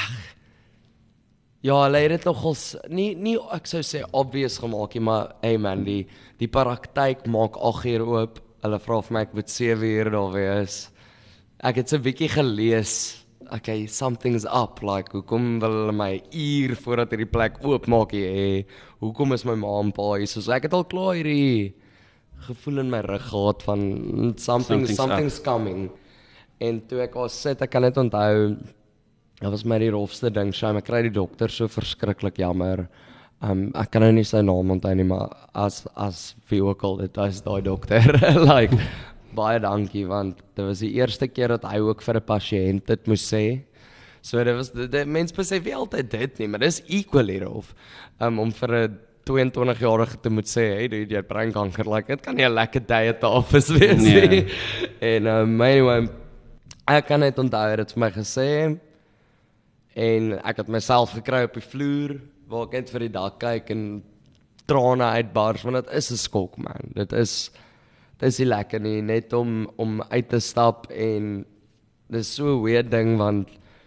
E: hulle het dit nogals, nie ek sou sê obvious gemaak nie, maar, hey man, die praktyk maak 8 uur oop, hulle vra vir my, ek moet 7 uur daar wees, ek het so 'n bietjie gelees, okay, something's up, like, hoekom wil hulle my uur voordat hierdie plek oop maak hier, hoekom is my ma en pa hier, so ek het al klaar hierdie gevoel in my rug gehad van something's coming, en toe ek al sit, ek kan net onthou, dat was my die rofste ding, ek kry die dokter so verskriklik jammer, ek kan nou nie sy naam onthou nie, maar as wie ook al, dit is die dokter, like, baie dankie, want dit was die eerste keer dat hy ook vir 'n pasiënt dit moes sê, so dit was, mens besef nie altyd dit nie, maar dit is equally rof, om vir 'n 22-jarige te moet sê, hey, jy het breinkanker, like, dit kan nie 'n lekker day at the office wees nie, en anyway, ek kan net onthou, dit vir my gesê, en ek het myself gekry op die vloer, waar ek net vir die dak kyk, en trane uitbars, want dit is 'n skok, man, dit is nie lekker nie, net om uit te stap, en dit is so 'n weird ding, want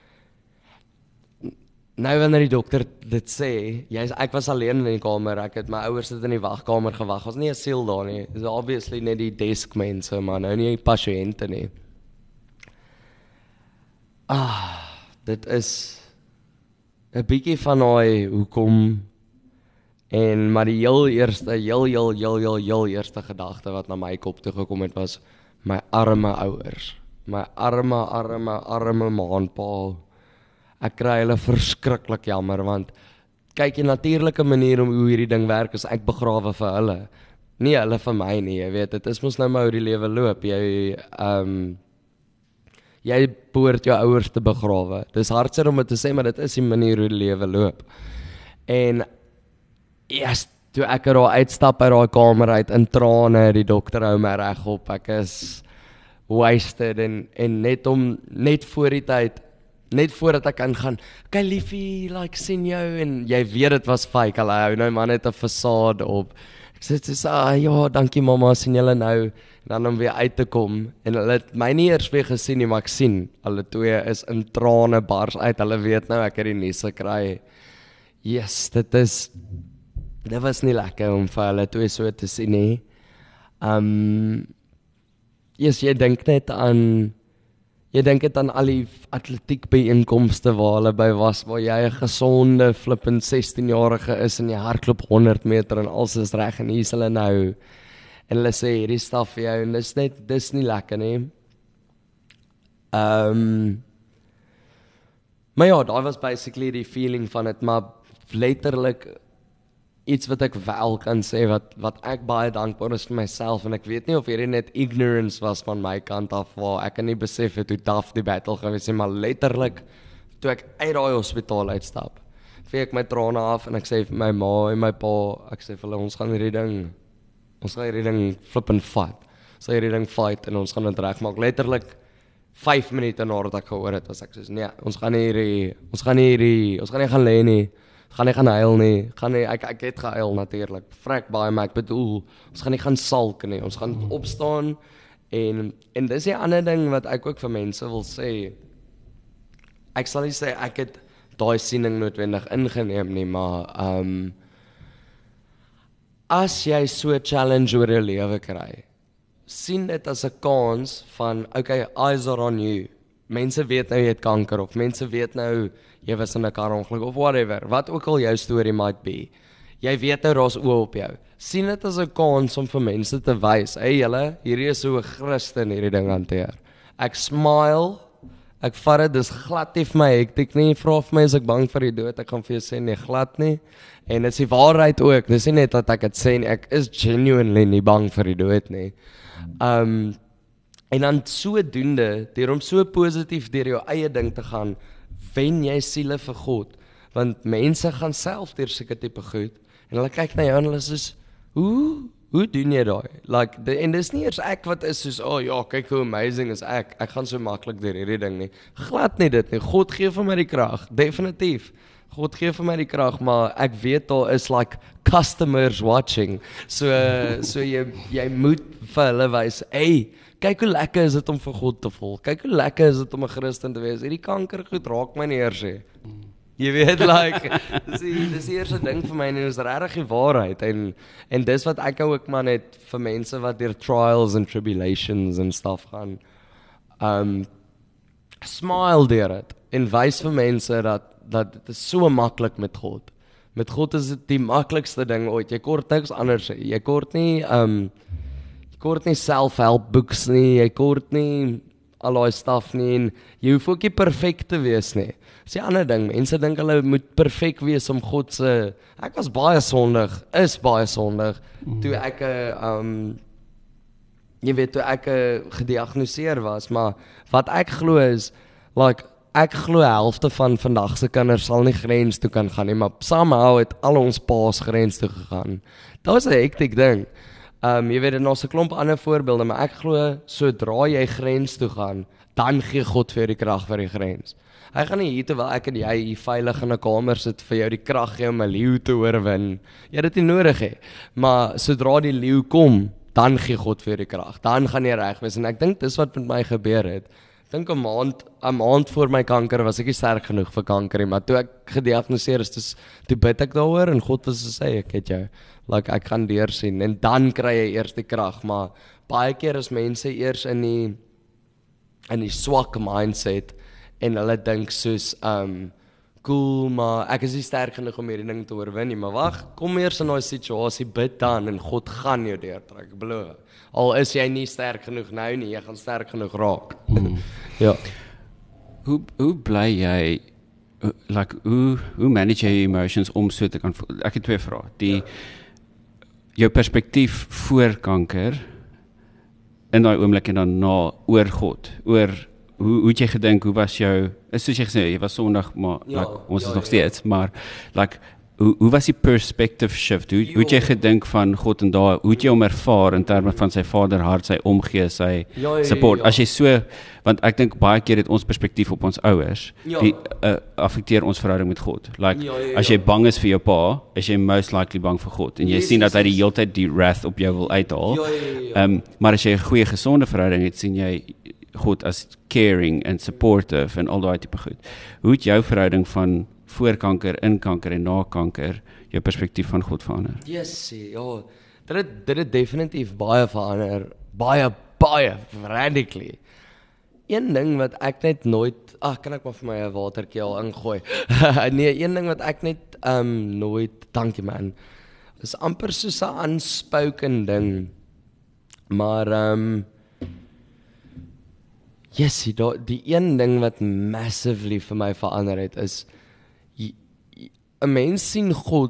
E: nou wanneer die dokter dit sê, ek was alleen in die kamer, ek het my ouers sit in die wagkamer gewag, was nie 'n siel daar nie, is obviously net die deskmense, maar nou nie die pasiënte nie. Dit is 'n bietjie van daai hoekom, maar die heel eerste gedagte wat na my kop toe gekom het, was my arme ouers, my arme ma en pa. Ek kry hulle verskriklik jammer, want kyk, die natuurlike manier om hoe hierdie ding werk, is ek begrawe vir hulle, nie hulle vir my nie, jy weet, dit is mos nou maar hoe die lewe loop, jy behoort jou ouers te begrawe, dis hartseer om dit te sê, maar dit is die manier hoe die lewe loop, en toe ek daar uitstap uit daai kamer uit in trane, die dokter hou my reg op, ek is wasted en net voor die tyd, net voordat ek ingaan, okay liefie, like sien jou, en jy weet dit was fake, hulle hou nou maar net 'n fasade op. Ek sê, ja, dankie mamma, sien julle nou, en dan om weer uit te kom, en hulle het my nie eers weer gesien nie, maar ek sien, hulle twee is in trane bars uit, hulle weet nou, ek het die nuus gekry. Yes, dit was nie lekker om vir hulle twee so te sien nie. Yes, jy dink net aan al die atletiek byeenkomste waar hulle by was, waar jy 'n gesonde flippend 16-jarige is en jy hardloop 100 meter en alles is reg en hier is hulle nou. En hulle sê hierdie staf vir jou en dis nie lekker nie. Maar ja, daai was basically die feeling van dit, maar letterlik iets wat ek wel kan sê, wat ek baie dankbaar is vir myself, en ek weet nie of hierdie net ignorance was van my kant af, waar ek nie besef het hoe tough die battle gewees het, maar letterlik, toe ek uit daai hospitaal uitstap, vee ek my trane af, en ek sê vir my ma en my pa, ek sê vir hulle, ons gaan hierdie ding flippend vat, ons gaan hierdie ding fight, en ons gaan dit regmaak, letterlik, 5 minute nadat ek gehoor het, was ek soos, nee, ons gaan nie gaan lê nie, gaan nie gaan huil nie, ek het gehuil natuurlijk, vrek baie, maar ek bedoel, ons gaan nie gaan sulk nie, ons gaan opstaan, en dis die ander ding wat ek ook vir mense wil sê, ek sal nie sê, ek het daai siening noodwendig ingeneem nie, maar, as jy so challenge oor jou lewe kry, sien dit as 'n kans van, okay, eyes are on you, mense weet nou jy het kanker, of mense weet nou, jy was in 'n karongeluk, of whatever, wat ook al jou story might be, jy weet nou daar's oë op jou, sien dit as 'n kans om vir mense te wys, hey julle, hierdie is hoe 'n Christen hierdie ding hanteer, ek smile, ek vat dit, dis glad nie vir my hektiek nie, vra vir my as ek bang vir die dood, ek gaan vir jou sê, nee, glad nie, en dit is die waarheid ook, dis nie net dat ek het sê, ek is genuinely nie bang vir die dood nie, en dan sodoende, deur om so positief deur jou eie ding te gaan, wen jy siele vir God, want mense gaan self deur sulke tipe goed, en hulle kyk na jou en hulle sê, hoe doen jy daai? Like, en dis nie eers ek wat is soos, oh ja, kyk hoe amazing is ek gaan so maklik deur hierdie ding nie, glad nie dit nie, God gee vir my die krag, definitief, God gee vir my die krag, maar ek weet daar is like customers watching, so jy moet vir hulle wys, hey, kyk hoe lekker is dit om vir God te volg, kyk hoe lekker is dit om 'n Christen te wees, hierdie kanker goed raak my nie eers nie, jy weet, like, dis die eerste ding vir my, en dit is regtig die waarheid, en dis wat ek ook maar net vir mense wat deur trials and tribulations en stuff gaan, smile deur dit, en wys vir mense dat dit is so maklik met God. Met God is dit die maklikste ding ooit. Jy kort niks anders. Jy kort nie self-help books nie. Jy kort nie al daai stuff nie. En jy hoef ook nie perfek te wees nie. Dis die ander ding. Mense dink hulle moet perfek wees om God se. Ek was baie sondig, is baie sondig toe ek jy weet toe ek gediagnoseer was, maar wat ek glo is like ek glo helfte van vandag se kinders sal nie grens toe kan gaan nie, maar somehow het al ons paas grens toe gegaan. Dit was 'n hektiek ding. Jy weet, en ons 'n klomp ander voorbeelde, maar ek glo, sodra jy grens toe gaan, dan gee God vir jou die krag vir die grens. Hy gaan nie hier terwyl ek en jy hier veilig in 'n kamer sit vir jou die krag gee om 'n leeu te oorwin. Jy het dit nie nodig hê. Maar sodra die leeu kom, dan gee God vir jou die krag. Dan gaan jy reg wees, en ek dink dis wat met my gebeur het. Ek dink 'n maand voor my kanker was ek nie sterk genoeg vir kanker nie, maar toe ek gediagnoseer is, toe bid ek daaroor en God was gesê, ek het jou, like ek gaan deursien, en dan kry jy eers die krag, maar baie keer is mense eers in die swak mindset, en hulle dink soos, cool, maar ek is nie sterk genoeg om hierdie ding te oorwin nie, maar wag, kom eers in daai situasie, bid dan, en God gaan jou deurtrek, ek beloof. Al is jy nie sterk genoeg nou nie, jy gaan sterk genoeg raak. Ja.
D: Hoe bly jy, like, hoe manage jy emotions om so te kan voel? Ek het 2 vrae. Jou perspektief voor kanker, in daai oomblik en dan na, oor God, oor hoe het jy gedink, hoe was jou, is soos jy gesê, jy was sondig, maar like, ons is nog steeds, maar like, hoe was die perspective shift? Hoe het jy gedink van God en daar, hoe het jy hom ervaar in terme van sy vaderhart, sy omgee, sy support? As jy so, want ek dink baie keer het ons perspektief op ons ouers, die affekteer ons verhouding met God. Like, as jy bang is vir jou pa, is jy most likely bang vir God. En jy sien dat hy die hele tyd die wrath op jou wil uithaal. Maar as jy 'n goeie, gesonde verhouding het, sien jy God as caring en supportive en al daai tipe goed. Hoe het jou verhouding van voor kanker, in kanker en na kanker jou perspektief van God verander?
E: Yes, ja. Dit het definitief baie verander. Baie radically. Een ding wat ek net nooit, kan ek maar vir my 'n watertjie al ingooi. Nee, een ding wat ek net nooit, dankie man, is amper soos 'n unspoken ding. Maar yes, die een ding wat massively vir my verander het is 'n mens sien God.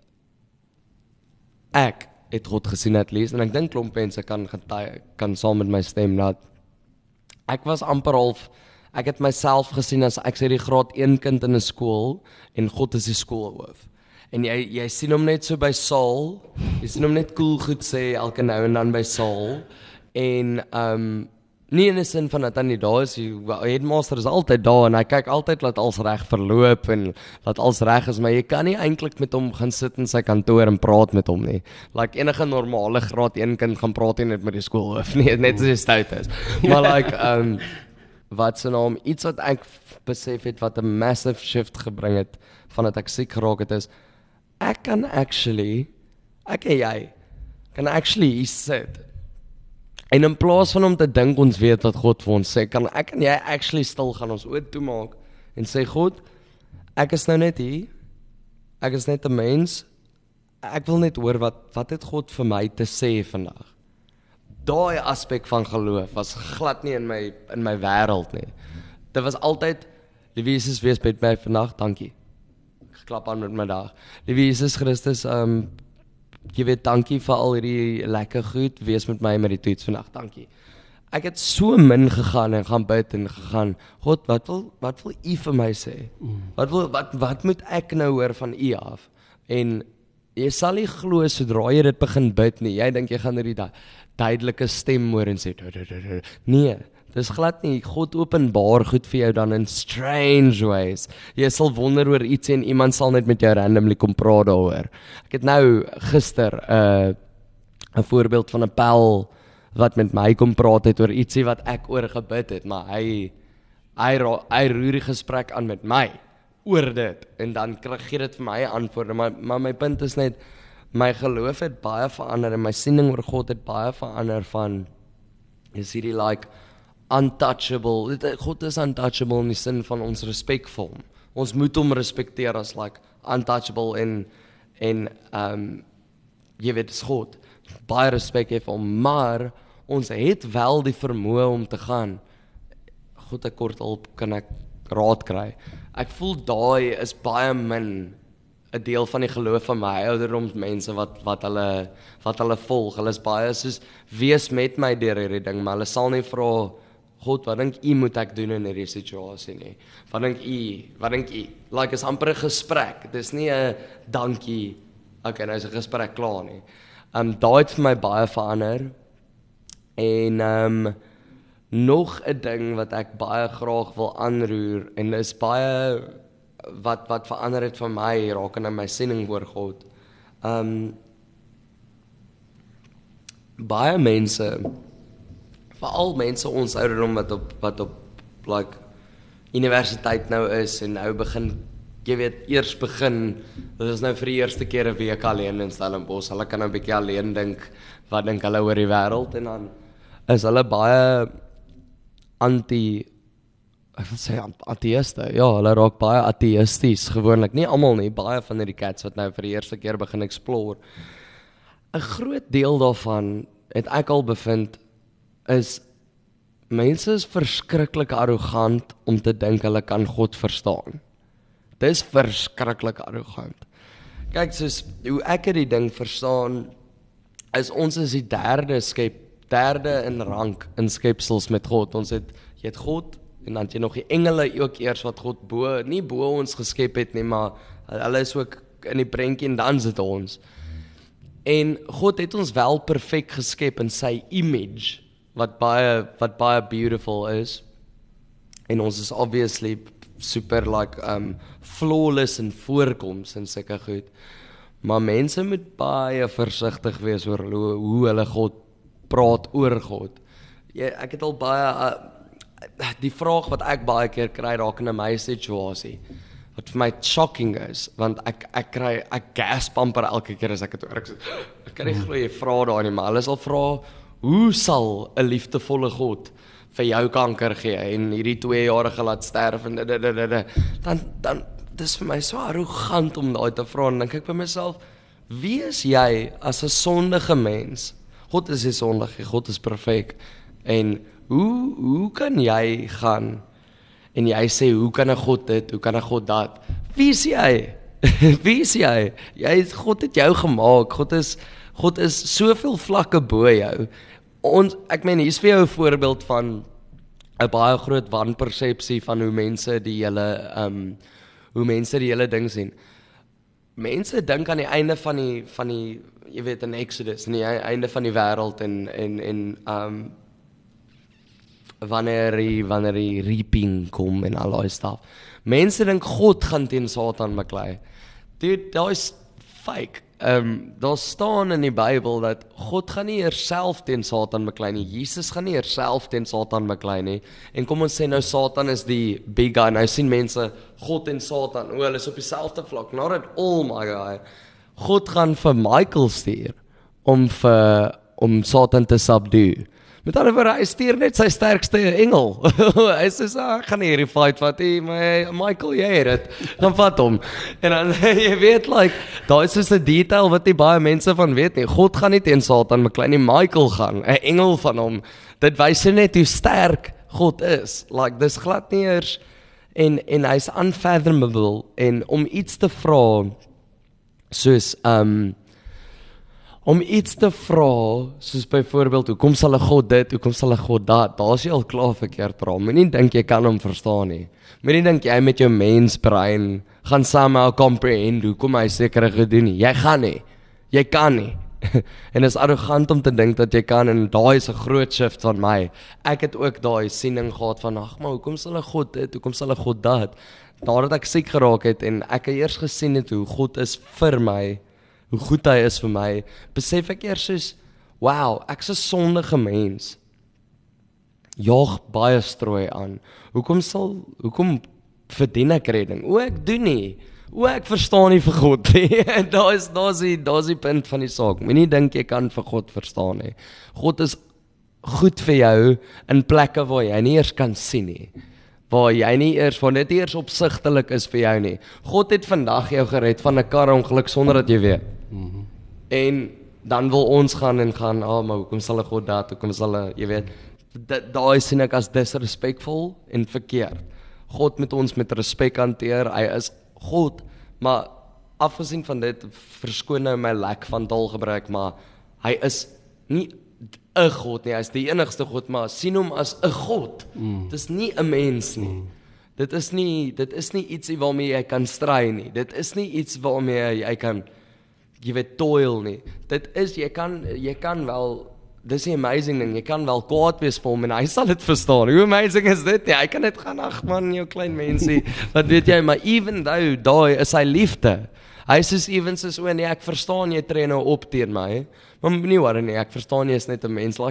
E: Ek het God gesien at least, en ek dink klomp mense kan saam met my stem dat ek was amper half, ek het myself gesien as ek sê die graad 1 kind in 'n skool en God is die skoolhoof. En jy sien hom net so by saal, jy sien hom net cool goed sê elke nou en dan by saal en nie in die sin van dat hy nie daar is, die headmaster is altyd daar en hy kyk altyd laat alles reg verloop en laat alles reg is, maar jy kan nie eintlik met hom gaan sit in sy kantoor en praat met hom nie. Like enige normale graad 1 kind gaan praat nie net met die skoolhoof nie, net as hy stout is. Maar like, wat se naam, iets wat ek besef het wat 'n massive shift gebring het, van dat ek siek geraak het is, ek en jy, kan actually hier sit. En in plaas van om te dink ons weet wat God vir ons sê, kan ek en jy actually stil gaan ons oë toemaak en sê God, ek is nou net hier, ek is net 'n mens, ek wil net hoor wat het God vir my te sê vandag. Daai aspek van geloof was glad nie in my wêreld nie. Dit was altyd, liewe Jesus, wees met my vandag, dankie. Ek klap aan met my dag. Liewe Jesus Christus, jy weet, dankie vir al hierdie lekker goed, wees met my met die toets vandag, dankie. Ek het so min gegaan en gaan bid en gegaan, God, wat wil u vir my sê? Wat moet ek nou hoor van u af? En jy sal nie glo sodra jy dit begin bid nie, jy dink jy gaan hierdie duidelike stem hoor en sê, nee, dis glad nie, God openbaar goed vir jou dan in strange ways. Jy sal wonder oor iets en iemand sal net met jou randomly kom praat daaroor. Ek het nou gister 'n voorbeeld van 'n pel wat met my kom praat het oor ietsie wat ek oor gebid het, maar hy roer die gesprek aan met my oor dit, en dan gee dit vir my antwoorde, maar my punt is net, my geloof het baie verander, en my siening oor God het baie verander van, is hierdie like, untouchable, God is untouchable in die sin van ons respek vir hom. Ons moet hom respekteer as like untouchable en jy weet, is God. Baie respek hê vir hom, maar ons het wel die vermoë om te gaan, God, ek kort hulp, kan ek raad kry. Ek voel daai is baie min 'n deel van die geloof van my ouderdomsmense wat hulle volg. Hulle is baie soos, wees met my deur hierdie ding, maar hulle sal nie vra, God, wat dink u moet ek doen in hierdie situasie nie? Wat dink u? Like, is amper 'n gesprek. Dis nie 'n dankie, okay, nou is 'n gesprek klaar nie. Daai het vir my baie verander. En nog 'n ding wat ek baie graag wil aanroer, en is baie wat verander het vir my rakende aan my siening oor God. Baie mense, veral mense ons ouderdom wat op like universiteit nou is en nou begin, jy weet, eers begin, dit is nou vir die eerste keer 'n week alleen in Stellenbosch, hulle kan nou 'n bietjie alleen dink, wat dink hulle oor die wêreld, en dan is hulle baie ateïste, ja, hulle raak baie ateïsties, gewoonlik, nie almal nie, baie van die cats wat nou vir die eerste keer begin explore. 'n Groot deel daarvan, het ek al bevind, is, mense is verskriklik arrogant om te dink hulle kan God verstaan. Dis verskriklik arrogant. Kyk, soos, hoe ek die ding verstaan, is ons is die derde in rank in skepsels met God. Jy het God, en dan het jy nog die engele ook eers wat God nie bo ons geskep het nie, maar hulle is ook in die prentjie en dan sit ons. En God het ons wel perfek geskep in sy image, wat baie beautiful is. En ons is obviously super flawless in voorkoms en sulke goed. Maar mense moet baie versigtig wees oor hoe hulle God praat oor God. Ek het al baie die vraag wat ek baie keer kry raak in my situasie, wat vir my shocking is, want ek gasp amper elke keer as ek het oor, ek kan nie glo jy vra daar nie, maar hulle sal vra, hoe sal 'n liefdevolle God vir jou kanker gee, en hierdie 2-jarige laat sterf, en dan dis vir my so arrogant om daai te vra, en dan dink ek by myself, wie is jy as 'n sondige mens? God is nie sondig, God is perfek, en hoe kan jy gaan, en jy sê, hoe kan 'n God dit, hoe kan 'n God dat? Wie is jy? Wie is jy? God het jou gemaak, God is soveel vlakke bo jou. Ek meen, hier is vir jou 'n voorbeeld van 'n baie groot wanpersepsie van hoe mense die hele ding sien. Mense dink aan die einde van die jy weet, in Exodus, aan die einde van die wêreld en wanneer die reaping kom en al daai stuff. Mense dink God gaan teen Satan beklei. Dude, daai is fake. Daar staan in die Bybel dat God gaan nie eers self teen Satan beklei nie. Jesus gaan nie eers self teen Satan beklei nie. En kom ons sê nou Satan is die big guy. Nou sien mense God en Satan, hulle is op dieselfde vlak. Not at all, my guy. God gaan vir Michael stuur om Satan te subdue. Met ander woorde, hy stuur net sy sterkste engel. Hy sê, ek gaan hierdie fight vat, Michael, jy het dit, gaan vat hom. En dan, jy weet, daar is soos 'n detail wat nie baie mense van weet nie. God gaan nie teen Satan beklei nie, Michael gaan, 'n engel van hom. Dit wys net hoe sterk God is. Dis glad nie eers, en hy's unfathomable, en om iets te vra, soos, soos byvoorbeeld, hoekom sal 'n God dit, hoekom sal 'n God dat, daar is jy al klaar verkeerd praat, moenie dink jy kan hom verstaan nie, moenie dink jy met jou mensbrein gaan somehow comprehend hoekom hy sekere gedoen nie, jy gaan nie, jy kan nie, en is arrogant om te dink dat jy kan, en daai is 'n groot shift van my, ek het ook daai siening gehad van, maar hoekom sal 'n God dit, hoekom sal 'n God dat, nadat ek siek geraak het, en ek het eers gesien het hoe God is vir my, hoe goed hy is vir my, besef ek eers soos, wow, ek is 'n sondige mens, jaag baie strooi aan, hoekom verdien ek redding, ek doen nie, ek verstaan nie vir God nie, daar is die punt van die saak, moenie dink jy kan vir God verstaan nie, God is goed vir jou, in plekke waar jy nie eers kan sien nie, waar dit eers opsigtelik is vir jou nie, God het vandag jou gered van 'n karongeluk sonder dat jy weet, en dan wil ons gaan, maar hoekom sal 'n God dat, hoekom sal jy weet, daai sien ek as disrespectful en verkeerd. God moet ons met respek hanteer, hy is God, maar afgesien van dit, verskoon nou my lek van taalgebruik, maar hy is nie 'n God nie, hy is die enigste God, maar sien hom as 'n God, dit is nie 'n mens nie, dit is nie iets waarmee jy kan stry nie, dit is nie iets waarmee jy kan, jy weet, toil nie, dit is, jy kan wel, dis die amazing ding, jy kan wel kwaad wees vir hom, en hy sal dit verstaan, hoe amazing is dit nie, hy kan dit gaan, ag man, jou klein mensie, wat weet jy, maar even though, daai is sy liefde, hy is even soos, nee, ek verstaan jy tree nou op teen my, maar nie worry nie, ek verstaan jy is net 'n mens,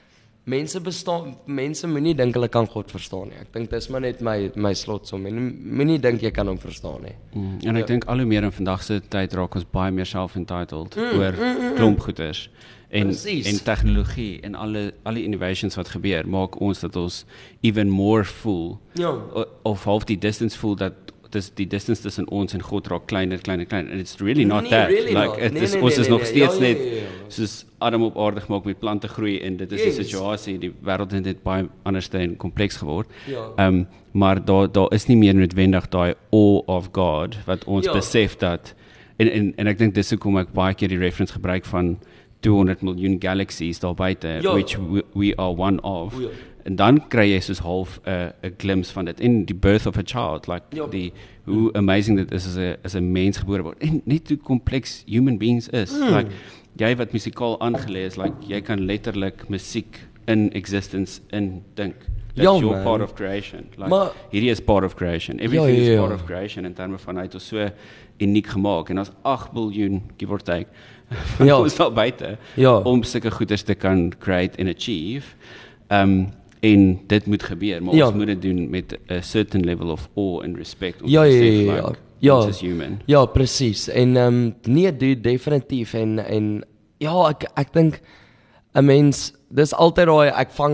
E: mense moenie dink hulle kan God verstaan nie, ek dink dis maar net my slotsom, moenie dink jy kan hom verstaan nie.
D: En ek dink al hoe meer in vandag se tyd raak ons baie meer self-entitled oor klomp goeders, en tegnologie, en alle innovations wat gebeur, maak ons dat ons even more voel, of half die distance voel, dat die distance tussen ons en God raak kleiner, and it's really not that, ons is nog steeds net, soos Adam op aarde gemaak met plante groei, en dit is die situasie, die wêreld het net baie anders en kompleks geword, maar daar is nie meer noodwendig daai awe of God, wat ons besef dat, en ek dink dis hoekom ek baie keer die reference gebruik van 200 miljoen galaxies daar buite, which we are one of, en dan kry jy soos half 'n glimpse van dit in die birth of a child, like hoe amazing dit is as 'n mens gebore word en net hoe kompleks human beings is. Like jy wat musikaal aangelê is, like jy kan letterlik musiek in existence indink. That's your part of creation. Like hierdie is part of creation. Everything is part of creation in terme van hy het ons so uniek gemaak en ons 8 biljoen give or take. Ons daar buite om sulke goeders te kan create and achieve. En dit moet gebeur, maar ons moet dit doen met a certain level of awe and respect. Ons is human.
E: Ja, presies. En nee, definitief en ja, ek dink 'n mens, dis altyd daai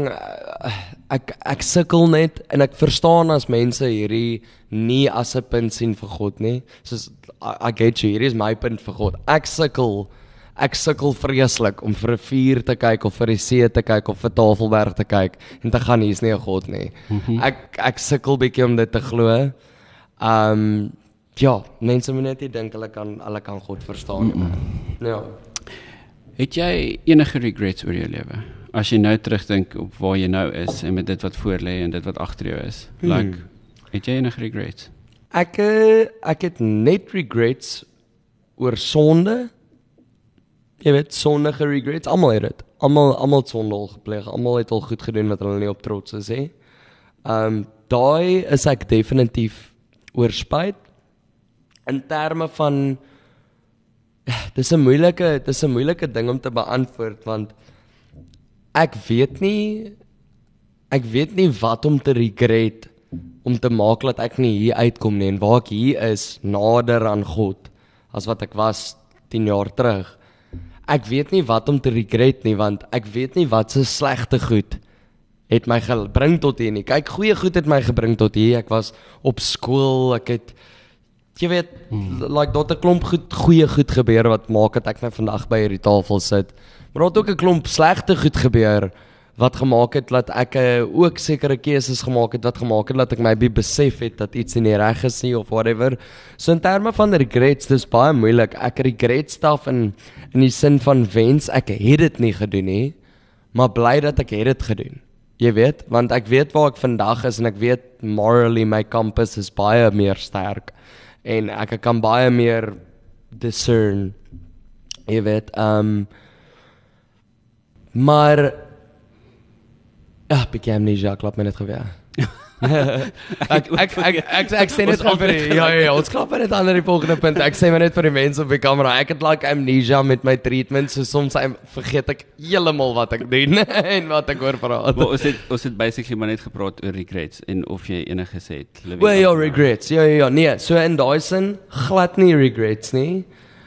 E: ek sukkel net en ek verstaan as mense hierdie nie as 'n punt sien vir God nie. Soos I get you, hierdie is my punt vir God. Ek sukkel vreeslik om vir 'n vuur te kyk of vir 'n see te kyk of vir Tafelberg te kyk en te gaan hier's nie 'n God nie. Ek sukkel bietjie om dit te glo. Ja, mense moet net nie dink hulle kan God verstaan nie. Ja.
D: Het jy enige regrets oor jou lewe? As jy nou terugdink op waar jy nou is en met dit wat voor lê en dit wat agter jou is. Like, het jy enige regrets?
E: Ek het net regrets oor sonde. Jy weet, sondige regrets, almal het dit. Almal het sonde al gepleeg, almal het al goed gedoen wat hulle nie op trots is, hè. Daai is ek definitief oor spyt. In terme van dis 'n moeilike ding om te beantwoord want ek weet nie wat om te regret om te maak dat ek nie hier uitkom nie en waar ek hier is nader aan God as wat ek was 10 jaar terug. Ek weet nie wat om te regret nie want ek weet nie wat se slegte goed het my gebring tot hier nie. Kyk, goeie goed het my gebring tot hier. Ek was op skool, ek het jy weet, like dat 'n klomp goeie goed gebeur wat maak dat ek nou vandag by hierdie tafel sit. Maar dat ook 'n klomp slegte goed gebeur wat gemaak het dat ek ook sekere keuses gemaak het wat gemaak het dat ek maybe besef het dat iets nie reg is nie of whatever. So in terme van regrets, dis baie moeilik. Ek regret stuff in die sin van wens ek het dit nie gedoen nie, maar bly dat ek het dit gedoen. Jy weet, want ek weet waar ek vandag is en ek weet morally my compass is baie meer sterk. En ek kan baie meer discern, jy weet, maar, bietjie amnesia, klap my net geweer. Ek sê net vir ja, ons klap net aan die volgende punt. Ek sê maar net vir die mense op die kamera, ek het like amnesia met my treatment, so soms vergeet ek heeltemal wat ek doen en wat ek oor praat.
D: Ons het basically maar net gepraat oor regrets en of jy enige gesê het.
E: Well, ja, regrets. Ja, nee, so in daai sin glad nie regrets nie.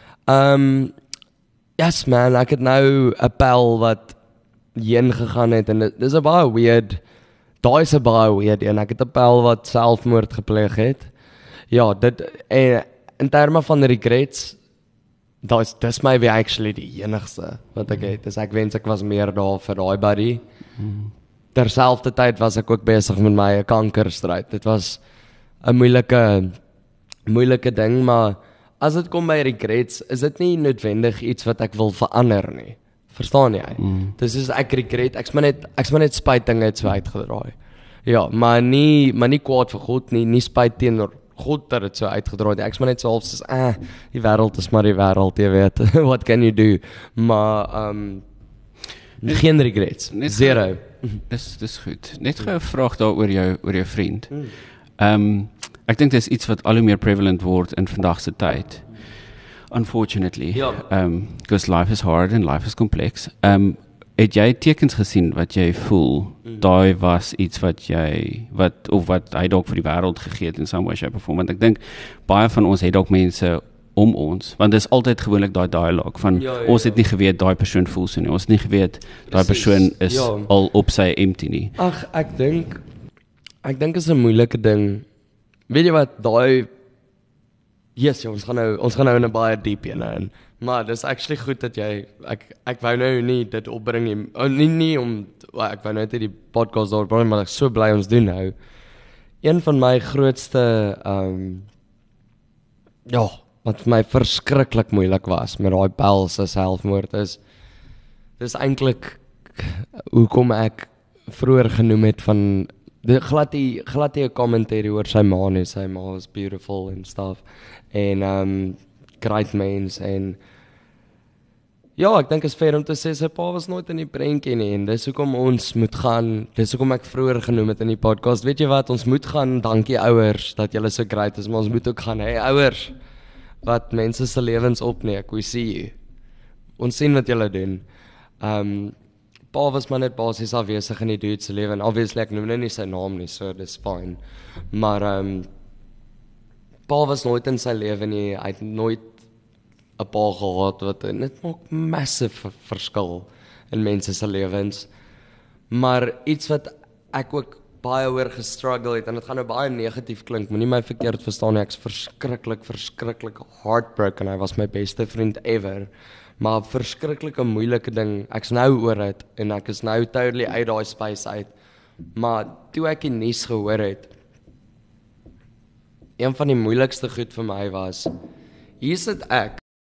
E: Yes man, ek het nou 'n pel wat heen gegaan het en dis 'n baie weird. Daai is 'n baie weird en ek het 'n pel wat selfmoord gepleeg het. Ja, dit in terme van regrets, dis my way actually die enigste wat ek het. Dis ek wens ek was meer daar vir daai buddy. Terselfdertyd was ek ook besig met my kankerstryd. Dit was 'n moeilike ding, maar as dit kom by regrets, is dit nie noodwendig iets wat ek wil verander nie. Verstaan jy? Dis is ek regret, ek's maar net spyt dinge het so uitgedraai. Ja, maar nie kwaad vir God nie, nie spyt teenoor God dat dit so uitgedraai het. Ek's maar net so half soos die wêreld is maar die wêreld, jy weet. What can you do? Maar geen regrets. Zero.
D: Dis goed. Net gou 'n vraag daar oor jou vriend. Ek dink dis iets wat al hoe meer prevalent word in vandag se tyd. Unfortunately, because life is hard and life is complex. Het jy tekens gesien wat jy voel, daai was iets wat hy dalk vir die wêreld gegee het in some way, shape or form, want ek dink, baie van ons het dalk mense om ons, want dis altyd gewoonlik daai dialoog van, ons het nie geweet, daai persoon voel so nie, ons het nie geweet, daai persoon is al op sy empty nie.
E: Ag, ek dink is 'n moeilike ding, weet jy wat, daai, yes, ons gaan nou in 'n baie diep in. Maar dis actually goed dat jy ek wou nou nie dit opbring nie. Nie om ek wou nou net die podcast doorbring, maar ek is so bly ons doen nou. Een van my grootste wat vir my verskriklik moeilik was met daai pel se selfmoord is dis eintlik hoekom ek vroeër genoem het van glad nie 'n commentary oor sy ma nie, sy ma was beautiful and stuff en great mens en ja, ek dink is fair om te sê sy pa was nooit in die prentjie nie en dis hoekom ons moet gaan, dis hoekom ek vroeër genoem het in die podcast, weet jy wat, ons moet gaan, dankie ouers dat julle so great is, maar ons moet ook gaan, hey ouers, wat mense se lewens opneek, we see you. Ons sien wat julle doen. Pa was maar net basies afwesig in die dude se lewe en obviously ek noem nou nie sy naam nie, so dis fine. Maar pa was nooit in sy lewe nie, hy het nooit 'n pa gehad wat dit maak massive verskil in mense se lewens. Maar iets wat ek ook baie oor gestruggle het en dit gaan nou baie negatief klink, moenie my verkeerd verstaan nie, ek's verskriklik heartbroken. Hy was my beste vriend ever. Maar verskriklike moeilike ding, ek's nou oor dit en ek is nou totally uit daai space uit. Maar toe ek die nuus gehoor het, een van die moeilikste goed vir my was, hier sit ek,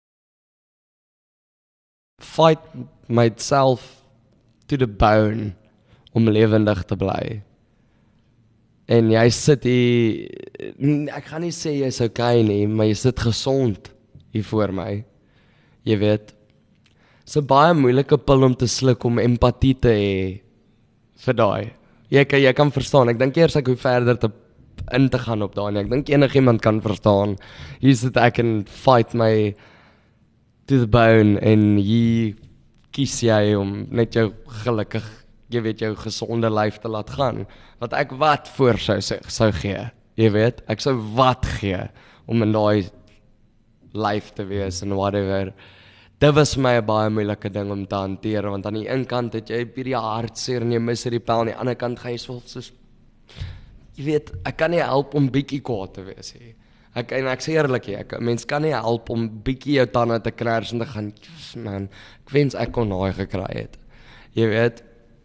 E: fight myself to the bone om lewendig te bly. En jy sit hier, ek gaan nie sê jy's okay nie, maar jy sit gesond hier voor my. Jy weet, so baie moeilike pil om te sluk om empatie te hê vir daai. Jy kan verstaan, ek dink eers ek hoef verder in te gaan op daai nie. Ek dink enigiemand kan verstaan. Hier sit ek en fight my to the bone en hier kies jy om net jou gelukkig, jy weet, jou gesonde lyf te laat gaan. Wat ek wat voor sou gee, jy weet, ek sou wat gee om in daai lyf te wees en whatever. Dit was vir my 'n baie moeilike ding om te hanteer, want aan die een kant het jy hierdie hartseer en jy mis hierdie pel, aan die ander kant gaan jy soos, jy weet, ek kan nie help om bietjie kwaad te wees nie. Ek sê eerlik, mens kan nie help om bietjie jou tande te kners en te gaan, man, ek wens ek kon daai gekry het. Jy weet,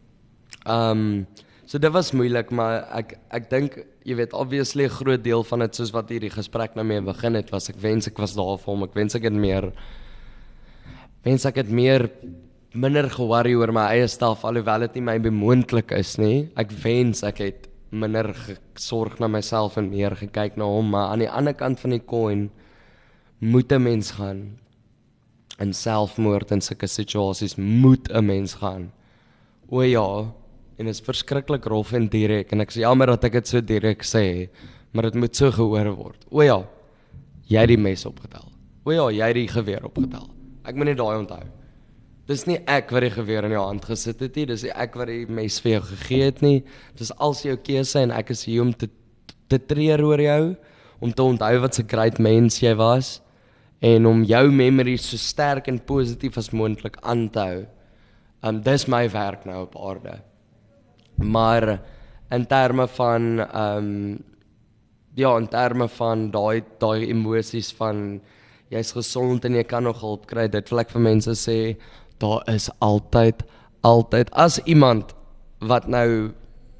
E: so dit was moeilik, maar ek dink, jy weet, obviously 'n groot deel van dit, soos wat hierdie gesprek nou mee begin het, was ek wens ek was daar vir hom, ek wens ek het minder geworry oor my eie staf, alhoewel dit nie my bemoondelik is nie. Ek wens ek het minder gesorg na myself en meer gekyk na hom, maar aan die ander kant van die coin moet 'n mens gaan. In selfmoord en sulke situasies moet 'n mens gaan. O ja, en dit is verskriklik rof en direk, en ek sê jammer dat ek dit so direk sê, maar dit moet so gehoor word. O ja, jy het die mes opgetel. O ja, jy het die geweer opgetel. Ek moet net daai onthou. Dis nie ek wat die geweer in jou hand gesit het nie, dis nie ek wat die mes vir jou gegee het nie. Dis als jou keuse en ek is hier om te treur oor jou, om te onthou wat 'n great mens jy was en om jou memories so sterk en positief as moontlik aan te hou. Dis my werk nou op aarde. Maar in terme van in terme van daai emosies van jy's gesond en jy kan nog hulp kry, dit wil ek vir mense sê, daar is altyd, as iemand wat nou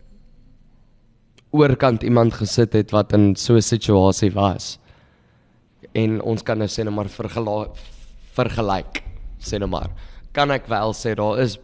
E: oorkant iemand gesit het wat in so 'n situasie was, en ons kan nou sê nou maar vergelyk, sê nou maar, kan ek wel sê, daar is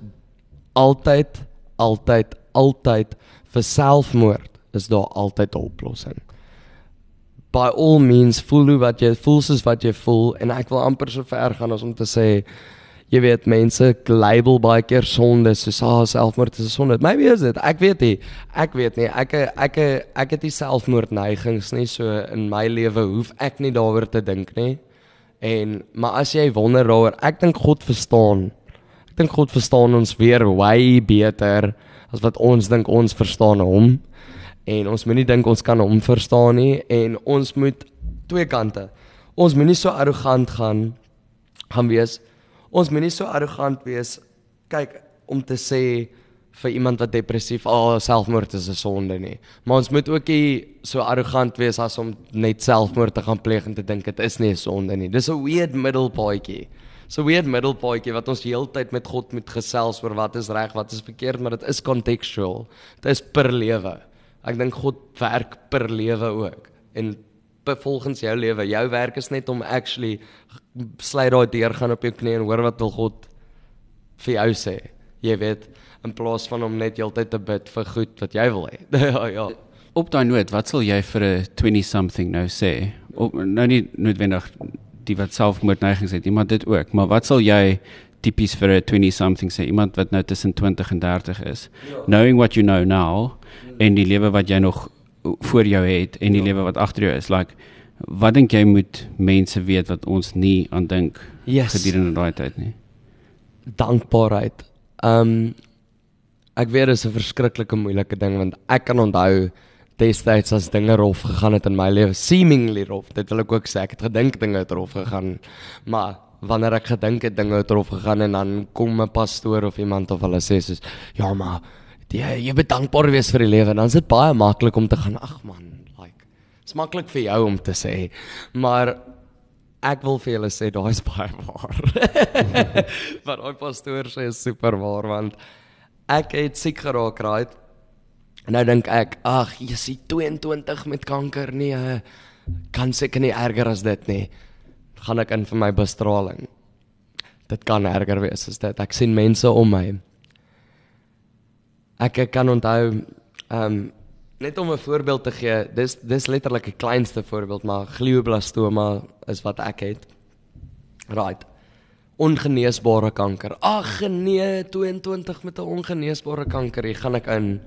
E: altyd, vir selfmoord is daar altyd 'n oplossing. By all means, voel soos wat jy voel, en ek wil amper so ver gaan as om te sê, jy weet, mense label baie keer sonde, soos selfmoord is 'n sonde. Maybe is dit, ek weet nie, ek het die selfmoordneigings nie, so in my lewe hoef ek nie daaroor te dink nie, maar as jy wonder daaroor, ek dink God verstaan ons weer way beter, as wat ons dink ons verstaan hom, en ons moet nie dink ons kan hom verstaan nie, en ons moet twee kante, ons moet nie so arrogant gaan wees, ons moet nie so arrogant wees, kyk, om te sê vir iemand wat depressief, selfmoord is 'n sonde nie, maar ons moet ook nie so arrogant wees as om net selfmoord te gaan pleeg en te dink dit is nie 'n sonde nie. Dis 'n weird middelpaadjie. So weird middelpaadjie wat ons die hele tyd met God moet gesels oor wat is reg, wat is verkeerd, maar dit is contextual. Dit is per lewe. Ek dink God werk per lewe ook. En volgens jou lewe, jou werk is net om actually sluit daai deur, gaan op jou knie en hoor wat wil God vir jou sê. jy weet, in plaas van om net heeltyd te bid vir goed wat jy wil hê. ja.
D: Op daai noot, wat sal jy vir 'n 20-something nou sê? Nou nie noodwendig die wat selfmoordneigings het, maar dit ook. Maar wat sal jy tipies vir 'n 20-something sê? Iemand wat nou tussen 20 en 30 is. Knowing what you know now, en die lewe wat jy nog voor jou het, en die lewe wat agter jou is. Like, wat dink jy moet mense weet wat ons nie aan dink gedurende daai tyd nie?
E: Dankbaarheid. Ek weet dit is 'n verskriklike moeilike ding, want ek kan onthou destyds as dinge rof gegaan het in my lewe, seemingly rof, dit wil ek ook sê, ek het gedink dinge het rof gegaan, maar wanneer ek gedink het dinge het rof gegaan, en dan kom 'n pastoor of iemand of hulle sê soos, ja maar, jy moet dankbaar wees vir die lewe, dan is dit baie maklik om te gaan, ag man, like, is maklik vir jou om te sê, maar ek wil vir julle sê, daar is baie waar. Wat die pastoor sê is super waar, want ek het siek geraak, right? En nou dink ek, ag, jy is 22 met kanker, nee, kan seker nie erger as dit nie. Gaan ek in vir my bestraling. Dit kan erger wees as dit. Ek sien mense om my. Ek kan onthou, net om 'n voorbeeld te gee, dis letterlik die kleinste voorbeeld, maar glioblastoma is wat ek het. Right. Ongeneesbare kanker. Ag nee, 22 met 'n ongeneesbare kanker, hier gaan ek in.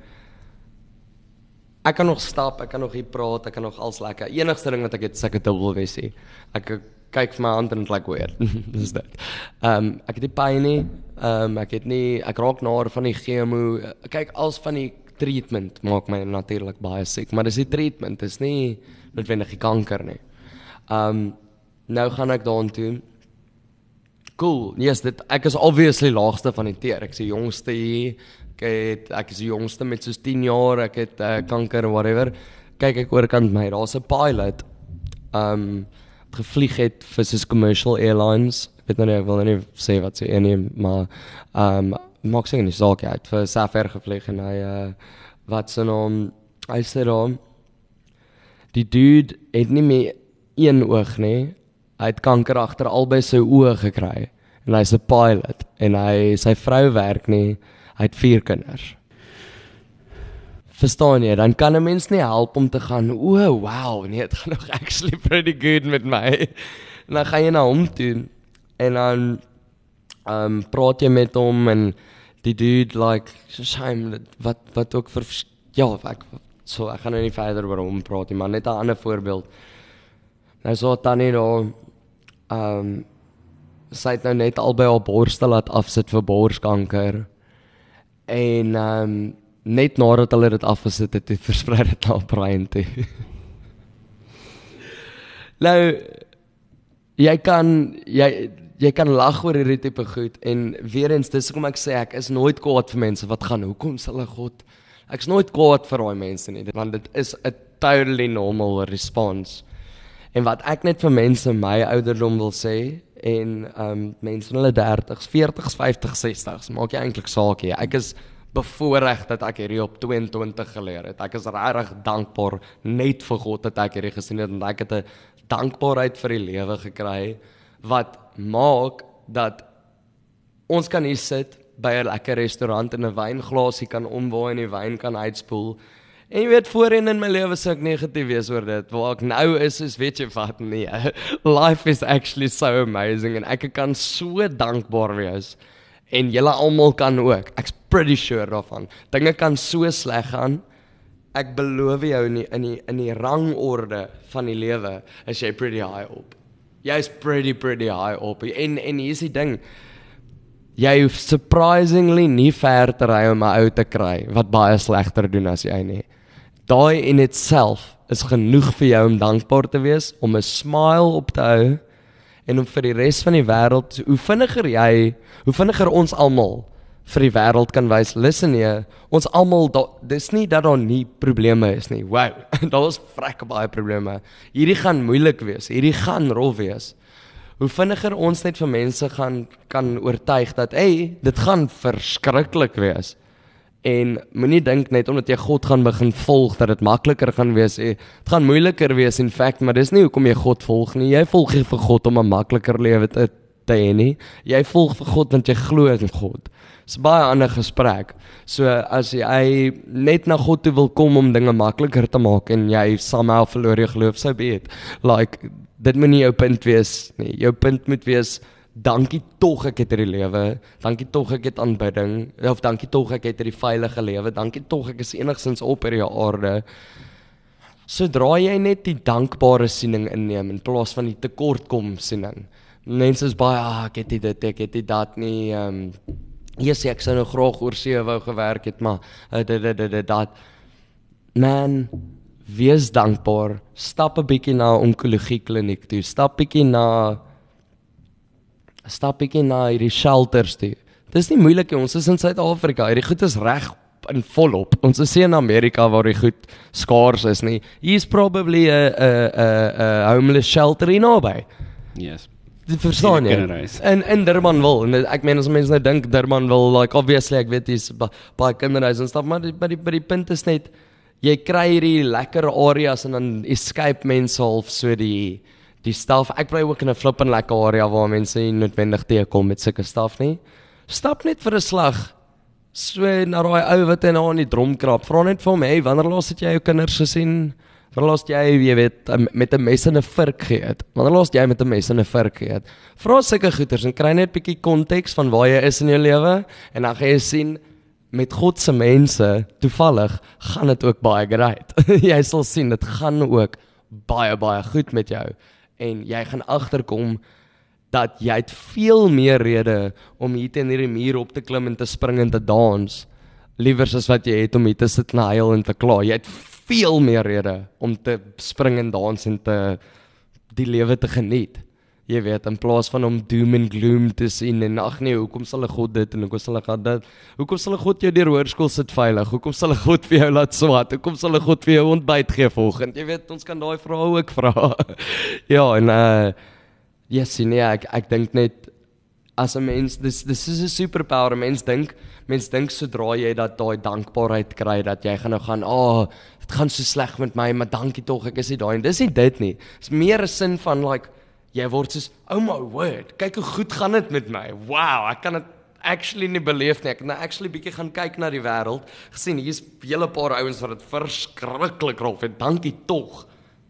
E: Ek kan nog stap, ek kan nog hier praat, ek kan nog alles lekker. Enigste ding wat ek het, is ek het dubbelvisie. Ek kyk vir my hand en dit lyk weer. Dis dit. Ek het nie pyn nie. Ek raak naar van die chemo. Kyk, als van die treatment maak my natuurlik baie siek, maar dis die treatment, dis nie noodwendig die kanker nie. Nou gaan ek daartoe. Cool. Yes, ek is obviously laagste van die teer. Ek is die jongste hier. Ek is die jongste met soos 10 jaar, ek het kanker en whatever. Kyk ek oorkant my, daar's 'n pilot gevlieg het vir soos commercial airlines. Ek weet nou nie, ek wil nou nie sê wat sy nie, maar maak seker nie saak uit, vir Safair gevlieg en hy, wat sy naam, hy sê daar, die dude het nie meer een oog nie, hy het kanker agter albei sy oë gekry, en hy is 'n pilot, en sy vrou werk nie, hy het 4 kinders. Verstaan jy, dan kan 'n mens nie help om te gaan, wow, nee, het gaan nog actually pretty good met my. En dan gaan jy na hom toe, en dan praat jy met hom, en die dude, like, shame, wat ook vir, ja, ek gaan nou nie verder oor hom praat nie, maar net 'n ander voorbeeld. Nou so tannie daar, sy het nou net albei haar borste laat afsit vir borskanker, en net nadat hulle dit afgesit het, versprei dit na brein toe. Nou, jy kan lag oor hierdie tipe goed, en weer eens, dis hoekom ek sê, ek is nooit kwaad vir mense wat gaan, hoekom sal hulle God, ek is nooit kwaad vir daai mense nie, want dit is 'n totally normal response. En wat ek net vir mense my ouderdom wil sê, en mense in hulle 30s, 40s, 50s, 60s, maak jy eintlik saak hier. Ek is bevoorreg dat ek hierdie op 22 geleer het. Ek is regtig dankbaar net vir God dat ek hierdie gesien het, want ek het 'n dankbaarheid vir die lewe gekry, wat maak dat ons kan hier sit by 'n lekker restaurant en 'n wynglasie kan omwaai en die wyn kan uitspoel. En jy weet, voorheen in my lewe sou ek negatief wees oor dit, waar ek nou is weet jy wat, nee, life is actually so amazing, en ek kan so dankbaar wees, en julle almal kan ook, ek's pretty sure daarvan, dinge kan so sleg gaan, ek beloof jou in die rangorde van die lewe, is jy pretty high op, jy is pretty high op, en hier is die ding, jy hoef surprisingly nie ver te ry om 'n ou te kry, wat baie slegter doen as jy nie. Daai in itself is genoeg vir jou om dankbaar te wees, om 'n smile op te hou, en om vir die res van die wêreld, hoe vinniger ons almal vir die wêreld kan wys, listen jy, ons almal, dis nie dat daar nie probleme is nie, wow, daar is vrek baie probleme, hierdie gaan moeilik wees, hierdie gaan rof wees, hoe vinniger ons net vir mense kan oortuig dat, dit gaan verskriklik wees, en moenie dink net omdat jy God gaan begin volg, dat dit makliker gaan wees, dit gaan moeiliker wees in fact, maar dis nie hoekom jy God volg nie, jy volg nie vir God om 'n makliker lewe te te hê nie. Jy volg vir God want jy glo in God. Dis baie ander gesprek. So as jy net na God toe wil kom om dinge makliker te maak en jy somehow verloor jou geloof, so be it. Like, dit moet nie jou punt wees nie. Jou punt moet wees, dankie tog ek het hierdie lewe, dankie tog ek het aanbidding, of dankie tog ek het hierdie veilige lewe, dankie tog ek is enigstens op hierdie aarde. Sodra jy net die dankbare siening inneem in plaas van die tekortkom siening. Mense is baie, ek het nie dit, ek het nie dat nie, Jesus, ek sou nou graag oor see wou gewerk het, maar dat. Man, wees dankbaar, stap 'n bietjie na 'n onkologie kliniek toe, stap bietjie na hierdie shelters toe. Dis nie moeilik nie, ons is in Suid-Afrika, hierdie goed is reg in volop. Ons is in Amerika waar die goed skaars is nie. He's probably a homeless shelter hier naby.
D: Yes.
E: Verstaan jy? In Durbanville, en ek meen as mense nou dink Durbanville, like obviously ek weet dis baie kinderhuis en stuff, maar die punt is net jy kry hierdie lekker areas en dan escape mense half so die stuff. Ek bly ook in 'n flippin lekker area waar mense nie noodwendig teekom met sulke stuff nie. Stap net vir 'n slag. So na daai ou wat hy nou aan die drom krap. Vra net vir hom, hey, wanneer laas het jy jou kinders gesien? Wanneer laas jy weet, met 'n mes en 'n vurk geëet? Wanneer laas jy met 'n mes en 'n vurk geëet? Vra sulke goeters en kry net 'n bietjie konteks van waar jy is in jou lewe en dan gaan jy sien met God se mense, toevallig, gaan dit ook baie great. Jy sal sien, dit gaan ook baie goed met jou. En jy gaan agterkom dat jy het veel meer rede om hier teen hierdie muur op te klim en te spring en te dans, liewers as wat jy het om hier te sit en huil en te kla. Jy het veel meer rede om te spring en dans en die lewe te geniet. Jy weet, in plaas van om doom en gloom te sien en ag nee, hoekom sal God dit en hoekom sal God dit? Hoekom sal God jou deur hoërskool sit veilig? Hoekom sal God vir jou laat swat? Hoekom sal God vir jou ontbyt gee volgende? Jy weet, ons kan daai vrae ook vra. Ja, en yes, nee, ek dink net as 'n mens, dis is 'n superpower. Mens dink sodra jy daai dankbaarheid kry dat jy gaan nou gaan, dit gaan so sleg met my, maar dankie tog, ek is nie daai en dis nie dit nie. Dis meer 'n sin van like jy word soos, oh my word, kyk hoe goed gaan dit met my. Wow, ek kan dit actually nie beleef nie. Ek het nou actually bietjie gaan kyk na die wêreld, gesien hier's 'n hele paar ouens wat dit verskriklik rof en dankie tog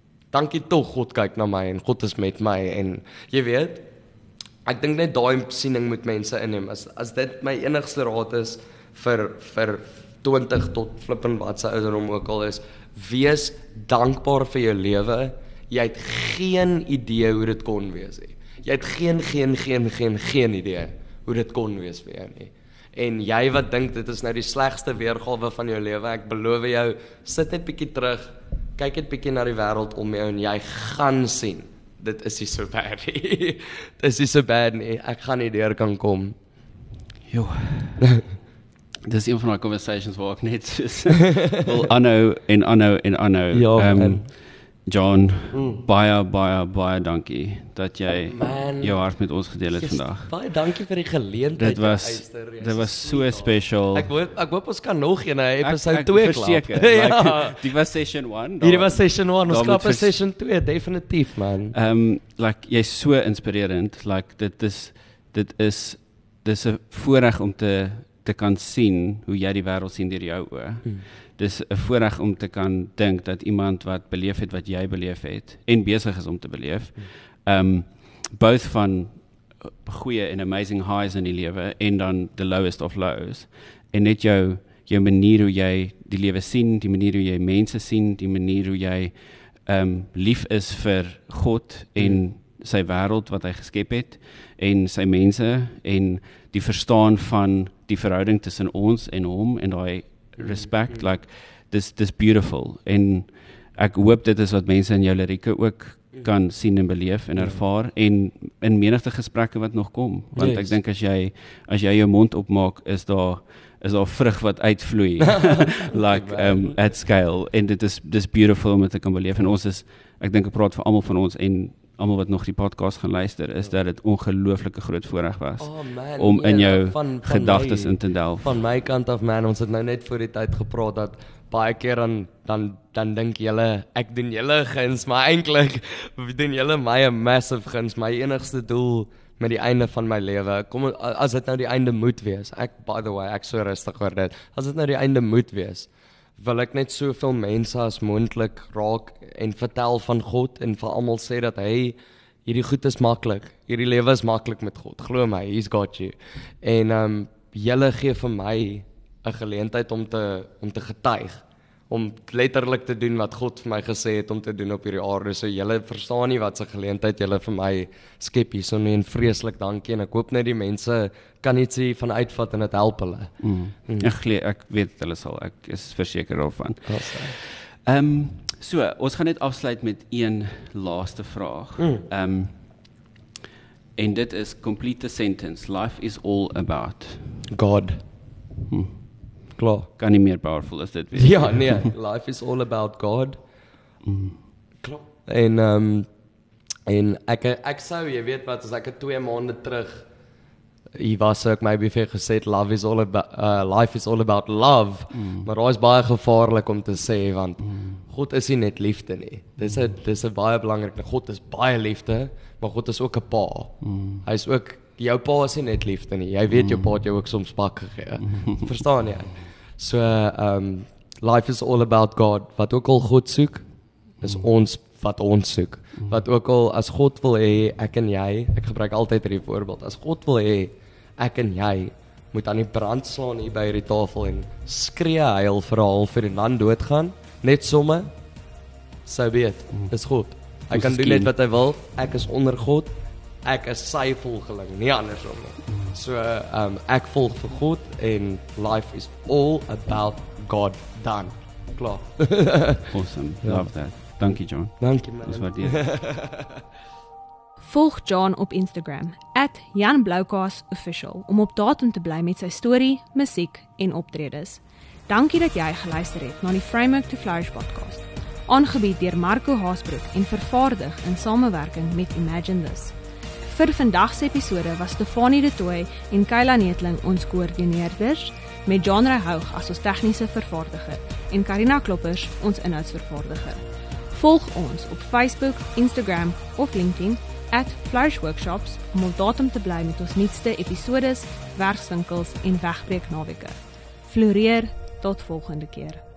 E: God kyk na my en God is met my en jy weet, ek dink net daai siening moet mense inneem. As dit my enigste raad is vir 20 tot flippin wat se ouderdom ook al is, wees dankbaar vir jou lewe. Jy het geen idee hoe dit kon wees nie. Jy het geen idee hoe dit kon wees vir jou nie. En jy wat dink dit is nou die slegste weergawe van jou lewe, ek beloof jou, sit net bietjie terug, kyk net bietjie na die wêreld om jou en jy gaan sien, dit is nie so bad nie. Dit is nie so bad nie, ek gaan nie deur kan kom.
D: Jo. Dis een van daai conversations waar ek net soos wil aanhou.
E: Ja,
D: John, baie dankie dat jy jou hart met ons gedeel het vandag.
E: Baie dankie vir die geleentheid.
D: Dit was so special.
E: Ek hoop ons kan nog een episode 2 klap.
D: Verseker. Like, die was session 1.
E: Hierdie was session 1, ons klap session 2, definitief man.
D: Like jy's so inspirerend. Like dit is 'n voorreg om te kan sien hoe jy die wêreld sien deur jou oë. Dis 'n voorreg om te kan dink dat iemand wat beleef het wat jy beleef het en besig is om te beleef, both van goeie en amazing highs in die lewe en dan the lowest of lows, en net jou manier hoe jy die lewe sien, die manier hoe jy mense sien, die manier hoe jy lief is vir God en sy wêreld wat hy geskep het en sy mense en die verstaan van die verhouding tussen ons en hom en daai respect, like dis beautiful en ek hoop dit is wat mense in jou lirieke ook kan sien en beleef en ervaar en in menigte gesprekke wat nog kom, want ek dink as jy jou mond opmaak is daar vrug wat uitvloei like at scale en dit is beautiful om dit te kan beleef en ons is, ek dink ek praat vir almal van ons en almal wat nog die podcast gaan luister, is dat dit ongelooflike groot voorreg was om in jou gedagtes in te delf.
E: Van my kant af man, ons het nou net voor die tyd gepraat dat baie keer dan dink julle, ek doen julle guns, maar eintlik doen julle my 'n massive guns. My enigste doel met die einde van my lewe. Kom as dit nou die einde moet wees. By the way, ek so rustig oor dit. As dit nou die einde moet wees, wil ek net soveel mense as moontlik raak en vertel van God en vir almal sê dat hy hierdie goed is maklik. Hierdie lewe is maklik met God. Glo my, he's got you. En julle gee vir my 'n geleentheid om te getuig, om letterlik te doen wat God vir my gesê het om te doen op hierdie aarde. So julle verstaan nie wat se geleentheid julle vir my skep hier, so nie, en vreeslik dankie, en ek hoop net die mense kan iets hiervan uitvat en dit help hulle.
D: Ek weet hulle sal, ek is verseker daarvan. So, ons gaan net afsluit met een laaste vraag. En dit is complete the sentence. Life is all about
E: God. Klaar.
D: Kan nie meer powerful as dit wees.
E: Ja, nee, life is all about God. Klaar. En ek sou, jy weet wat, as ek 2 maande terug hier was, ek maybe vir gesê life is all about love, maar daar is baie gevaarlik om te sê, want God is nie net liefde nie. Dis 'n baie belangrik, God is baie liefde, maar God is ook 'n pa. Hy is ook, jou pa is nie net liefde nie. Jy weet jou pa het jou ook soms pak gegee. Verstaan jy? So, life is all about God. Wat ook al God soek, is ons wat ons soek. Wat ook al, as God wil hê, ek en jy, ek gebruik altyd hierdie voorbeeld, as God wil hê, ek en jy moet aan die brand slaan hier by hierdie tafel en skree huil verhaal vir die land doodgaan, net somme, so be it, dis God. Hy kan doen net wat hy wil, ek is onder God, ek is sy volgeling, nie andersom nie. So, ek volg vir God en life is all about God, done. Klaar.
D: Awesome, love that. Dankie John.
E: Dankie man.
D: Dis waardeer.
F: Volg John op Instagram @JanBloukaasOfficial om op datum te bly met sy storie, musiek en optredes. Dankie dat jy geluister het na die Framework to Flourish podcast. Aangebied deur Marco Haasbroek en vervaardig in samewerking met Imagine This. Vir vandag se episode was Stefanie de Tooy en Kayla Neetling ons koördineerders, met John Reihoug as ons tegniese vervaardiger en Karina Kloppers ons inhoudsvervaardiger. Volg ons op Facebook, Instagram of LinkedIn @FlourishWorkshops om op datum te bly met ons nuutste episodes, werkswinkels en wegbreeknaweke. Floreer tot volgende keer.